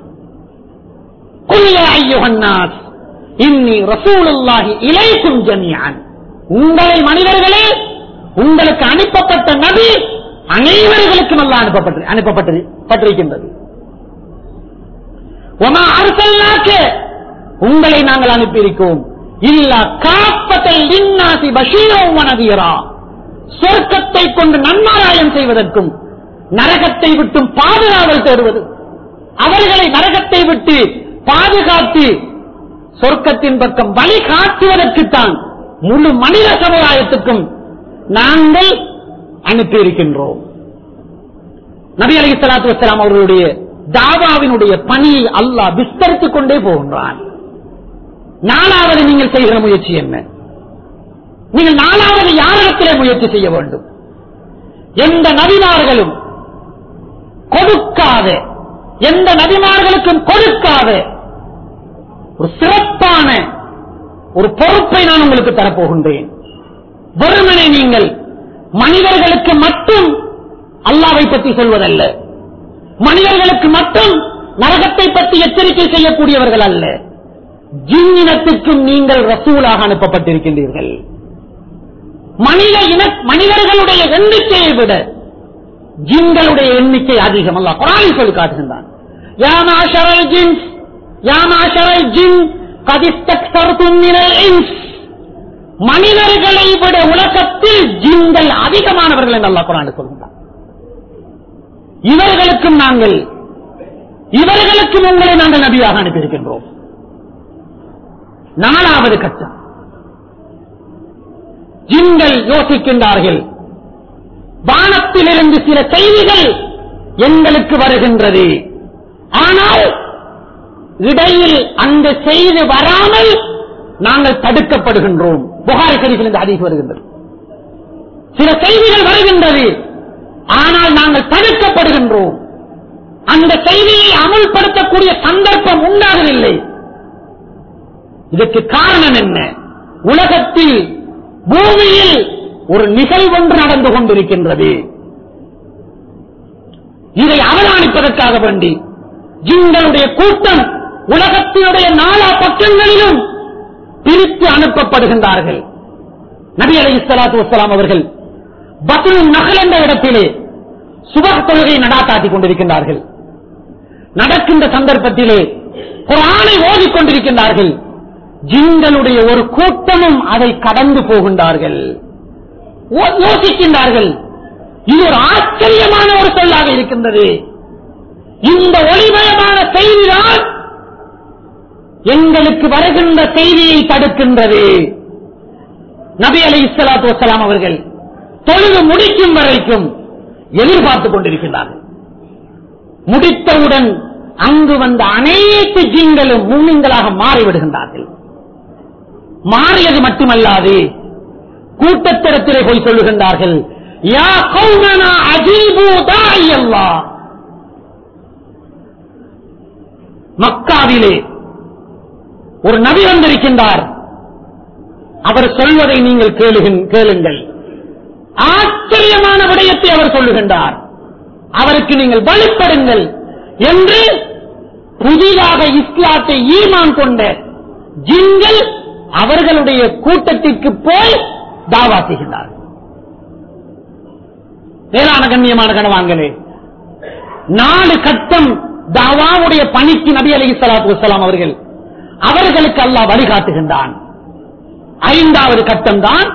குல் யா அய்யுஹன் நாஸ் இன்னி ரசூலுல்லாஹி இலைக்கும் ஜமீஅன். உங்களை மனிதர்களே, உங்களுக்கு அனுப்பப்பட்ட நபி அனைவர்களுக்கும் அல்லாஹ் அனுப்பப்பட்டிருக்கின்றது. வமா அர்சல்னாக, உங்களை நாங்கள் அனுப்பியிருக்கோம், இல்லா காஃபத்தல் லின்னாஸி பஷீரன் வ நதீரா, சொர்க்கத்தை கொண்டு நன்மாராயம் செய்வதற்கும் நரகத்தை விட்டும் பாதுகாவல் தேடுவது அவர்களை நரகத்தை விட்டு பாதுகாத்து சொர்க்கத்தின் பக்கம் வழிகாட்டுவதற்குத்தான் முழு மனித சமுதாயத்துக்கும் நாங்கள் அனுப்பியிருக்கின்றோம். நபி அலைஹிஸ்ஸலாத்து வஸ்ஸலாம் அவர்களுடைய தாவாவினுடைய பணியை அல்லாஹ் விஸ்தரித்துக் கொண்டே போகின்றான். நாலாவது நீங்கள் செய்கிற முயற்சி என்ன? நீங்கள் நாலாவது யாரிடத்திலே முயற்சி செய்ய வேண்டும்? எந்த நபிமார்களும் கொடுக்காத, எந்த நபிமார்களுக்கும் கொடுக்காத ஒரு சிறப்பான ஒரு பொறுப்பை நான் உங்களுக்கு தரப்போகின்றேன். வெறுமனே நீங்கள் மனிதர்களுக்கு மட்டும் அல்லாஹ்வை பற்றி சொல்வதல்ல, மனிதர்களுக்கு மட்டும் நரகத்தை பற்றி எச்சரிக்கை செய்யக்கூடியவர்கள் அல்ல, ஜின்னினத்துக்கும் நீங்கள் ரசூலாக அனுப்பப்பட்டிருக்கின்றீர்கள். மனிதர்களுடைய எண்ணிக்கையை விட ஜின்களுடைய எண்ணிக்கை அதிகம். அல்லாஹ் குர்ஆனில் சொல்லி காட்டுகின்றான், யா மாஷரல் ஜின்ஸ் யா மாஷரல் ஜின் கத் இஸ்தக்ஸர்தும் மினல் இன்ஸ். மனிதர்களை விட உலகத்தில் ஜின்கள் அதிகமானவர்கள் என்று அல்லாஹ் குர்ஆனில் சொல்கின்றான். இவர்களுக்கும் உங்களை நாங்கள் நபியாக அனுப்பியிருக்கின்றோம். நாலாவது கட்டம், ஜின்கள் யோசிக்கின்றார்கள், வானத்திலிருந்து சில செய்திகள் எங்களுக்கு வருகின்றது, ஆனால் இடையில் அந்த செய்தி வராமல் நாங்கள் தடுக்கப்படுகின்றோம். புகாரி ஷரீஃபில் இந்த ஹதீஸ் வருகின்றது. சில செய்திகள் வருகின்றது, ஆனால் நாங்கள் தடுக்கப்படுகின்றோம். அந்த செய்தியை அமல்படுத்தக்கூடிய சந்தர்ப்பம் உண்டாகவில்லை. இதற்கு காரணம் என்ன? உலகத்தில் பூமியில் ஒரு நிகழ்வொன்று நடந்து கொண்டிருக்கின்றது. இதை அவதானிப்பதற்காக வேண்டி ஜின்களுடைய கூட்டம் உலகத்தினுடைய நாலா பக்கங்களிலும் பிரித்து அனுப்பப்படுகின்றார்கள். நபி அலைஹிஸ்ஸலாத்து வஸ்ஸலாம் அவர்கள் பத்ருன் நஹல் என்ற இடத்திலே சுபஹ் தொழுகை நடாத்தாட்டிக் கொண்டிருக்கின்றார்கள். நடக்கின்ற சந்தர்ப்பத்திலே குர்ஆனை ஓதிக் கொண்டிருக்கின்றார்கள். ஜின்களுடைய ஒரு கூட்டமும் அதை கடந்து போகின்றார்கள், யோசிக்கின்றார்கள். இது ஒரு ஆச்சரியமான ஒரு சொல்லாக இருக்கின்றது. இந்த ஒளிமயமான செய்திதான் எங்களுக்கு வருகின்ற செய்தியை தடுக்கின்றது. நபி அலைஹிஸ்ஸலாத்து வஸ்ஸலாம் அவர்கள் தொழுது முடிக்கும் வரைக்கும் எதிர்பார்த்துக் கொண்டிருக்கிறார்கள். முடித்தவுடன் அங்கு வந்த அனைத்து ஜின்களும் முஃமின்களாக மாறிவிடுகின்றார்கள். மாறியது மட்டுமல்லாது கூட்டத்திடத்திலே போய் சொல்லுகின்றார்கள், யா கௌமனா அஜீபு தாஇ அல்லாஹ். மக்காவிலே ஒரு நபி வந்திருக்கின்றார், அவர் சொல்வதை நீங்கள் கேளுங்கள். ஆச்சரியமான விடயத்தை அவர் சொல்லுகின்றார், அவருக்கு நீங்கள் வழிபடுங்கள் என்று புதிதாக இஸ்லாத்தை ஈமான் கொண்ட ஜின்கள் அவர்களுடைய கூட்டத்திற்கு போய் தாவா செய்கின்றார். மேலான கண்ணியமான கணவான்களே, 4 கட்டம் தாவாவுடைய பணிக்கு நபி அலைஹிஸ்ஸலாத்து வஸ்ஸலாம் அவர்களுக்கு அல்லாஹ் வழிகாட்டுகின்றான். 5வது கட்டம் தான்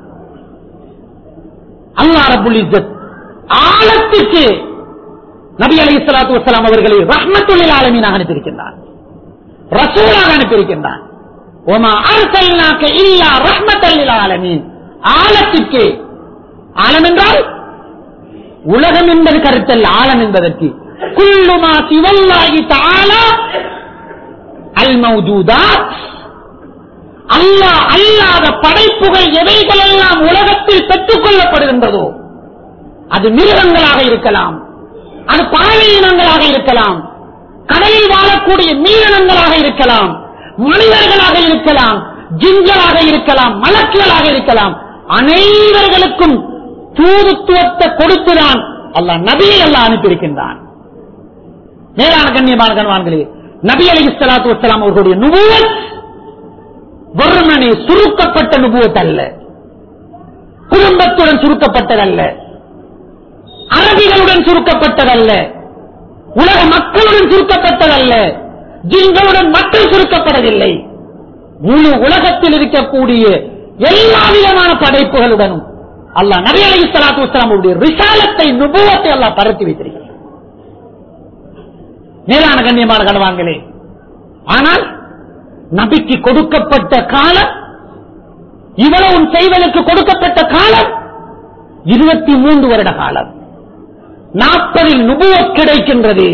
அல்லாஹ் ரப்புல் இஸ்ஸத் ஆலத்துக்கு நபி அலைஹிஸ்ஸலாத்து வஸ்ஸலாம் அவர்களை ரஹ்மத்துல் லில் ஆலமீனாக அனுப்பியிருக்கின்றான், ரசூலாக அனுப்பியிருக்கின்றான். வமா அர்ஸல்னாக இல்லா ரஹ்மத்தல் லில் ஆலமீன். ஆலத்துக்கு, ஆலம் என்றால் உலகம் என்பது கருத்தல்ல, ஆலம் என்பதற்கு குல்லு மா சிவல்லாஹி தஆலா அல் மௌஜூதாத். அல்லாஹ் அல்லாத படைப்புகள் எவைகளெல்லாம் உலகத்தில் பெற்றுக் கொள்ளப்படுகின்றதோ, அது மிருகங்களாக இருக்கலாம், அது பறவை இனங்களாக இருக்கலாம், கடலில் வாழக்கூடிய மீனினங்களாக இருக்கலாம், மனிதர்களாக இருக்கலாம், ஜின்களாக இருக்கலாம், மலக்குகளாக இருக்கலாம், அனைவர்களுக்கும் தூதுத்துவத்தை கொடுத்துதான் அல்லாஹ் நபியை அல்லாஹ் அனுப்பியிருக்கின்றான். மேலான கண்ணியமான கண்வான்களே, நபி அலைஹிஸ்ஸலாத்து வஸ்ஸலாம் அவர்களுடைய நுபுவத் வெறுமனே சுருக்கப்பட்ட நுபுவத் அல்ல, குடும்பத்துடன் சுருக்கப்பட்டதல்ல, அரபிகளுடன் சுருக்கப்பட்டதல்ல, உலக மக்களுடன் சுருக்கப்பட்டதல்ல, ஜின்களுடன் மட்டும் சுருக்கப்படவில்லை. முழு உலகத்தில் இருக்கக்கூடிய எல்லா விதமான படைப்புகளுடனும் அல்லாஹ் நபி அலைஹிஸ்ஸலாத்து வஸ்ஸலாம் அவருடைய ரிசாலத்தை, நுபுவத்தை அல்லாஹ் பரத்தி வைத்திருக்கிறார். மேலான கண்ணியமான கணவான்களே, ஆனால் நபிக்கு கொடுக்கப்பட்ட காலம், இவ்வளவு செய்வதற்கு கொடுக்கப்பட்ட காலம் 23 வருட காலம். 40 நுபுவத் கிடைக்கின்றது.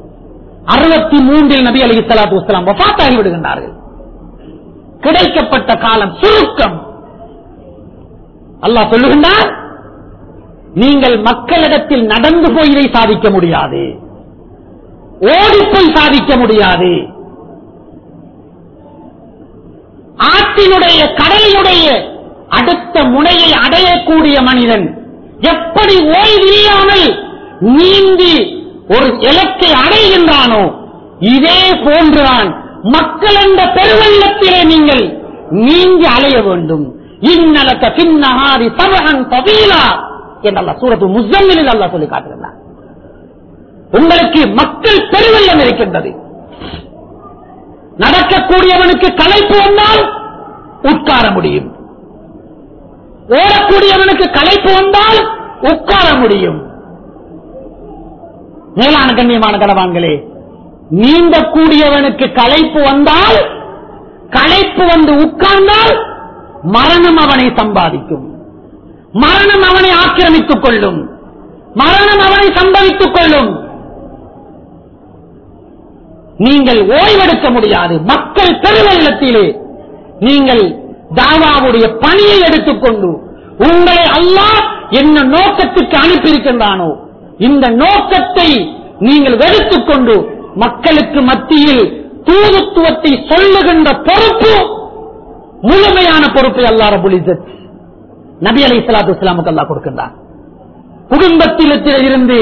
63 நபி அலைஹிஸ்ஸலாத்து வஸ்ஸலாம் வஃபாத்தாகி விடுகின்றார்கள். கிடைக்கப்பட்ட காலம் சுருக்கம். அல்லாஹ் சொல்லுகின்றார், நீங்கள் மக்களிடத்தில் நடந்து போய் இதை சாதிக்க முடியாது, ஓடிப்போய் சாதிக்க முடியாது. ஆற்றினுடைய கடலினுடைய அடுத்த முனையை அடையக்கூடிய மனிதன் எப்படி ஓய்வில்லாமல் நீந்தி ஒரு இலக்கை அடைகின்றானோ, இதே போன்றுதான் மக்கள் என்ற பெருவெள்ளத்திலே நீங்கள் நீங்கி அலைய வேண்டும். இன்னலக பின்னஹாரி சபஹன் தவீலா என்று அல்லாஹ் சூரத்துல் முஸம்மிலில் அல்லாஹ் சொல்லி காட்டுகிறார். உங்களுக்கு மக்கள் பெருவெள்ளம் இருக்கின்றது. நடக்கக்கூடியவனுக்கு களைப்பு வந்தால் உட்கார முடியும், ஓடக்கூடியவனுக்கு களைப்பு வந்தால் உட்கார முடியும். மேலான கண்ணியமான கணவான்களே, நீந்தக்கூடியவனுக்கு களைப்பு வந்தால், களைப்பு வந்து உட்கார்ந்தால் மரணம் அவனை சம்பாதிக்கும், மரணம் அவனை ஆக்கிரமித்துக் கொள்ளும், மரணம் அவனை சம்பவித்துக் கொள்ளும். நீங்கள் ஓய்வெடுக்க முடியாது. மக்கள் பெருவெள்ளத்திலே நீங்கள் தாவாவுடைய பணியை எடுத்துக்கொண்டு உங்களை அல்லாஹ் என்ன நோக்கத்துக்கு அனுப்பியிருக்கின்றானோ இந்த நோக்கத்தை நீங்கள் வெறுத்துக்கொண்டு மக்களுக்கு மத்தியில் தூதுத்துவத்தை சொல்லுகின்ற பொறுப்பு, முழுமையான பொறுப்பை அல்லாஹ் ரப்பல் இஸ்ஸத் நபி அலைஹிஸ்ஸலாத்து வஸ்ஸலாமுக்கு அல்லாஹ் கொடுக்கின்றார். குடும்பத்திலிருந்து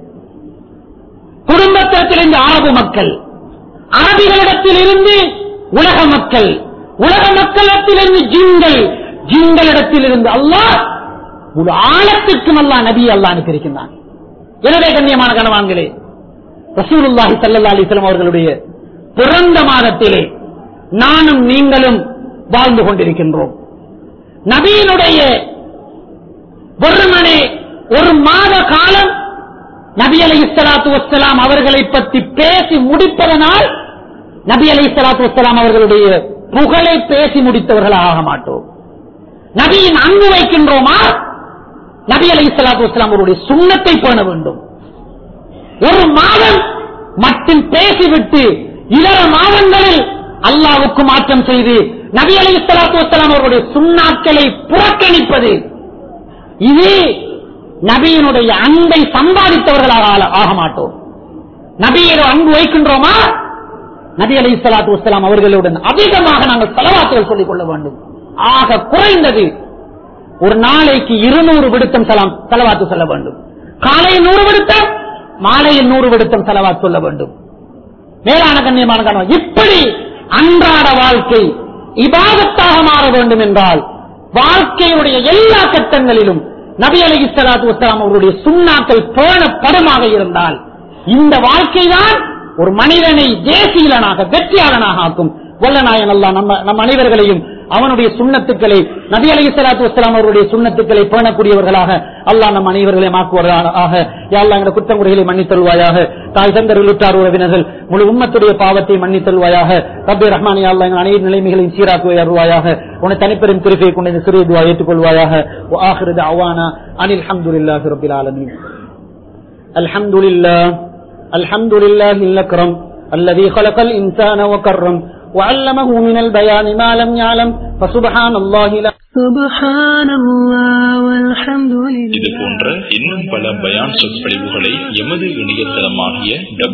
அரபு மக்கள், அரபிகளிடத்திலிருந்து உலக மக்கள், உலக மக்களிடத்திலிருந்து ஜின்கள், ஜின்களிடத்திலிருந்து அல்லாஹ் ஒரு ஆழத்திற்கும் அல்லாஹ் நபியை அல்லாஹ் அனுப்பியிருக்கின்றான். எனவே கண்ணியமான கணவான்களே, ரசூலுல்லாஹி ஸல்லல்லாஹு அலைஹி வஸல்லம் அவர்களுடைய பிறந்த மாதத்திலே நானும் நீங்களும் வாழ்ந்து கொண்டிருக்கின்றோம். நபியினுடைய வெறுமனே ஒரு மாத காலம் நபி அலைஹிஸ்ஸலாத்து வஸ்ஸலாம் அவர்களை பற்றி பேசி முடிப்பதனால் நபி அலைஹிஸ்ஸலாத்து வஸ்ஸலாம் அவர்களுடைய புகழை பேசி முடித்தவர்களாக ஆக மாட்டோம். நபியின் அன்பு வைக்கின்றோமா? நபி அலைஹிஸ்ஸலாத்து வஸ்ஸலாம் அவருடைய சுன்னத்தை பேண வேண்டும். ஒரு மாதம் மட்டும் பேசிவிட்டு இதர மாதங்களில் அல்லாஹ்வுக்கு மாற்றம் செய்து நபி அலைஹிஸ்ஸலாத்து வஸ்ஸலாம் அவருடைய சுன்னாக்களை புறக்கணிப்பது, இது நபியினுடைய அன்பை சம்பாதித்தவர்களாக ஆக மாட்டோம். நபியோட அன்பு வைக்கின்றோமா? நபி அலைஹிஸ்ஸலாத்து வஸ்ஸலாம் அவர்களுடன் அதிகமாக நாங்கள் ஸலவாத்துகள் சொல்லிக் கொள்ள வேண்டும். ஆக குறைந்தது ஒரு நாளைக்கு 200 விடுத்தம் ஸலவாத்து சொல்ல வேண்டும். காலையில் 100 விடுத்தம், மாலையில் 100 விடுத்தம் ஸலவாத் சொல்ல வேண்டும். மேலான கண்ணியமான கணவன், இப்படி அன்றாட வாழ்க்கை இபாதத்தாக மாற வேண்டும் என்றால் வாழ்க்கையுடைய எல்லா கட்டங்களிலும் நபி அலைஹிஸ்ஸலாத்து வஸ்ஸலாம் அவருடைய சுன்னாக்கள் பேணப்படுமாக இருந்தால் இந்த வாழ்க்கைதான் ஒரு மனிதனை தேசியலனாக வெற்றியாளனாக ஆக்கும். வல்லநாயன் அல்லாஹ் நம் அனைவர்களையும் அவனுடைய சுன்னத்துக்களை, நபி அலைஹிஸ்ஸலாத்து வஸ்ஸலாம் அவருடைய சுன்னத்துக்களை பேணக்கூடியவர்களாக அல்லாஹ் நம் அனைவர்களையும் ஆக்குவதாக. யா அல்லாஹ் எங்களுடைய குற்றங்குறைகளை மன்னித்தல்வாயாக. தாய் தந்தர்கள், உற்றார் உறவினர்கள், முழு உம்மத்துடைய பாவத்தை மன்னித்தல்வாயாக. ரப்பே ரஹ்மான், யா அல்லாஹ் எங்கள் அனைத்து நிலைமைகளையும் சீராக்குவாய் அருள்வாயாக. உன்னை தனிப்பெரும் கிருபையை கொண்டு இந்த சிறிய துஆ ஏற்றுக்கொள்வாயாக. வ ஆகிரு தஅவானா அனில் ஹம்துலில்லாஹி ரப்பில் ஆலமீன். அல்ஹம்துலில்லாஹ் அல்ஹம்துலில்லாஹில் அக்ரம் அல்லதீ خلقல் இன்சான வகர்ரம் وعلمه من البيان ما لم يعلم فسبحان الله لا سبحان الله والحمد لله. இது போன்ற இன்னும் பல பயான் சொற்பொழிவுகளை எமது இணையதளமாகிய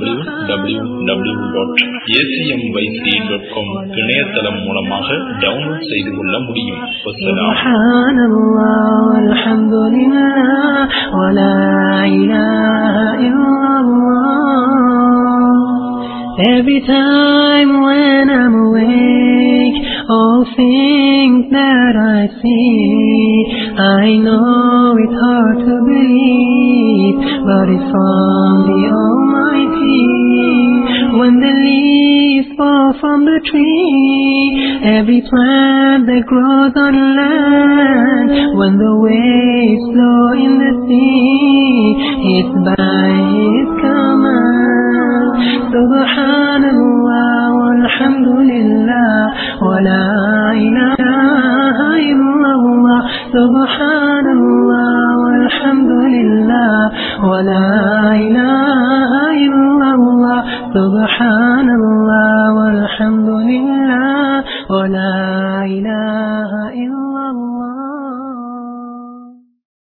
www.acmyc.com இணையதளம் மூலமாக டவுன்லோட் செய்து கொள்ள முடியும். سبحان الله والحمد لله ولا إله إلا الله. Every time when I'm awake, all things that I see, I know it's hard to believe, but it's from the Almighty. When the leaves fall from the tree, every plant that grows on land, when the waves flow in the sea, it's by His command. Subhanallah walhamdulillah wa la ilaha illallah. Subhanallah walhamdulillah wa la ilaha illallah. Subhanallah walhamdulillah wa la ilaha illallah.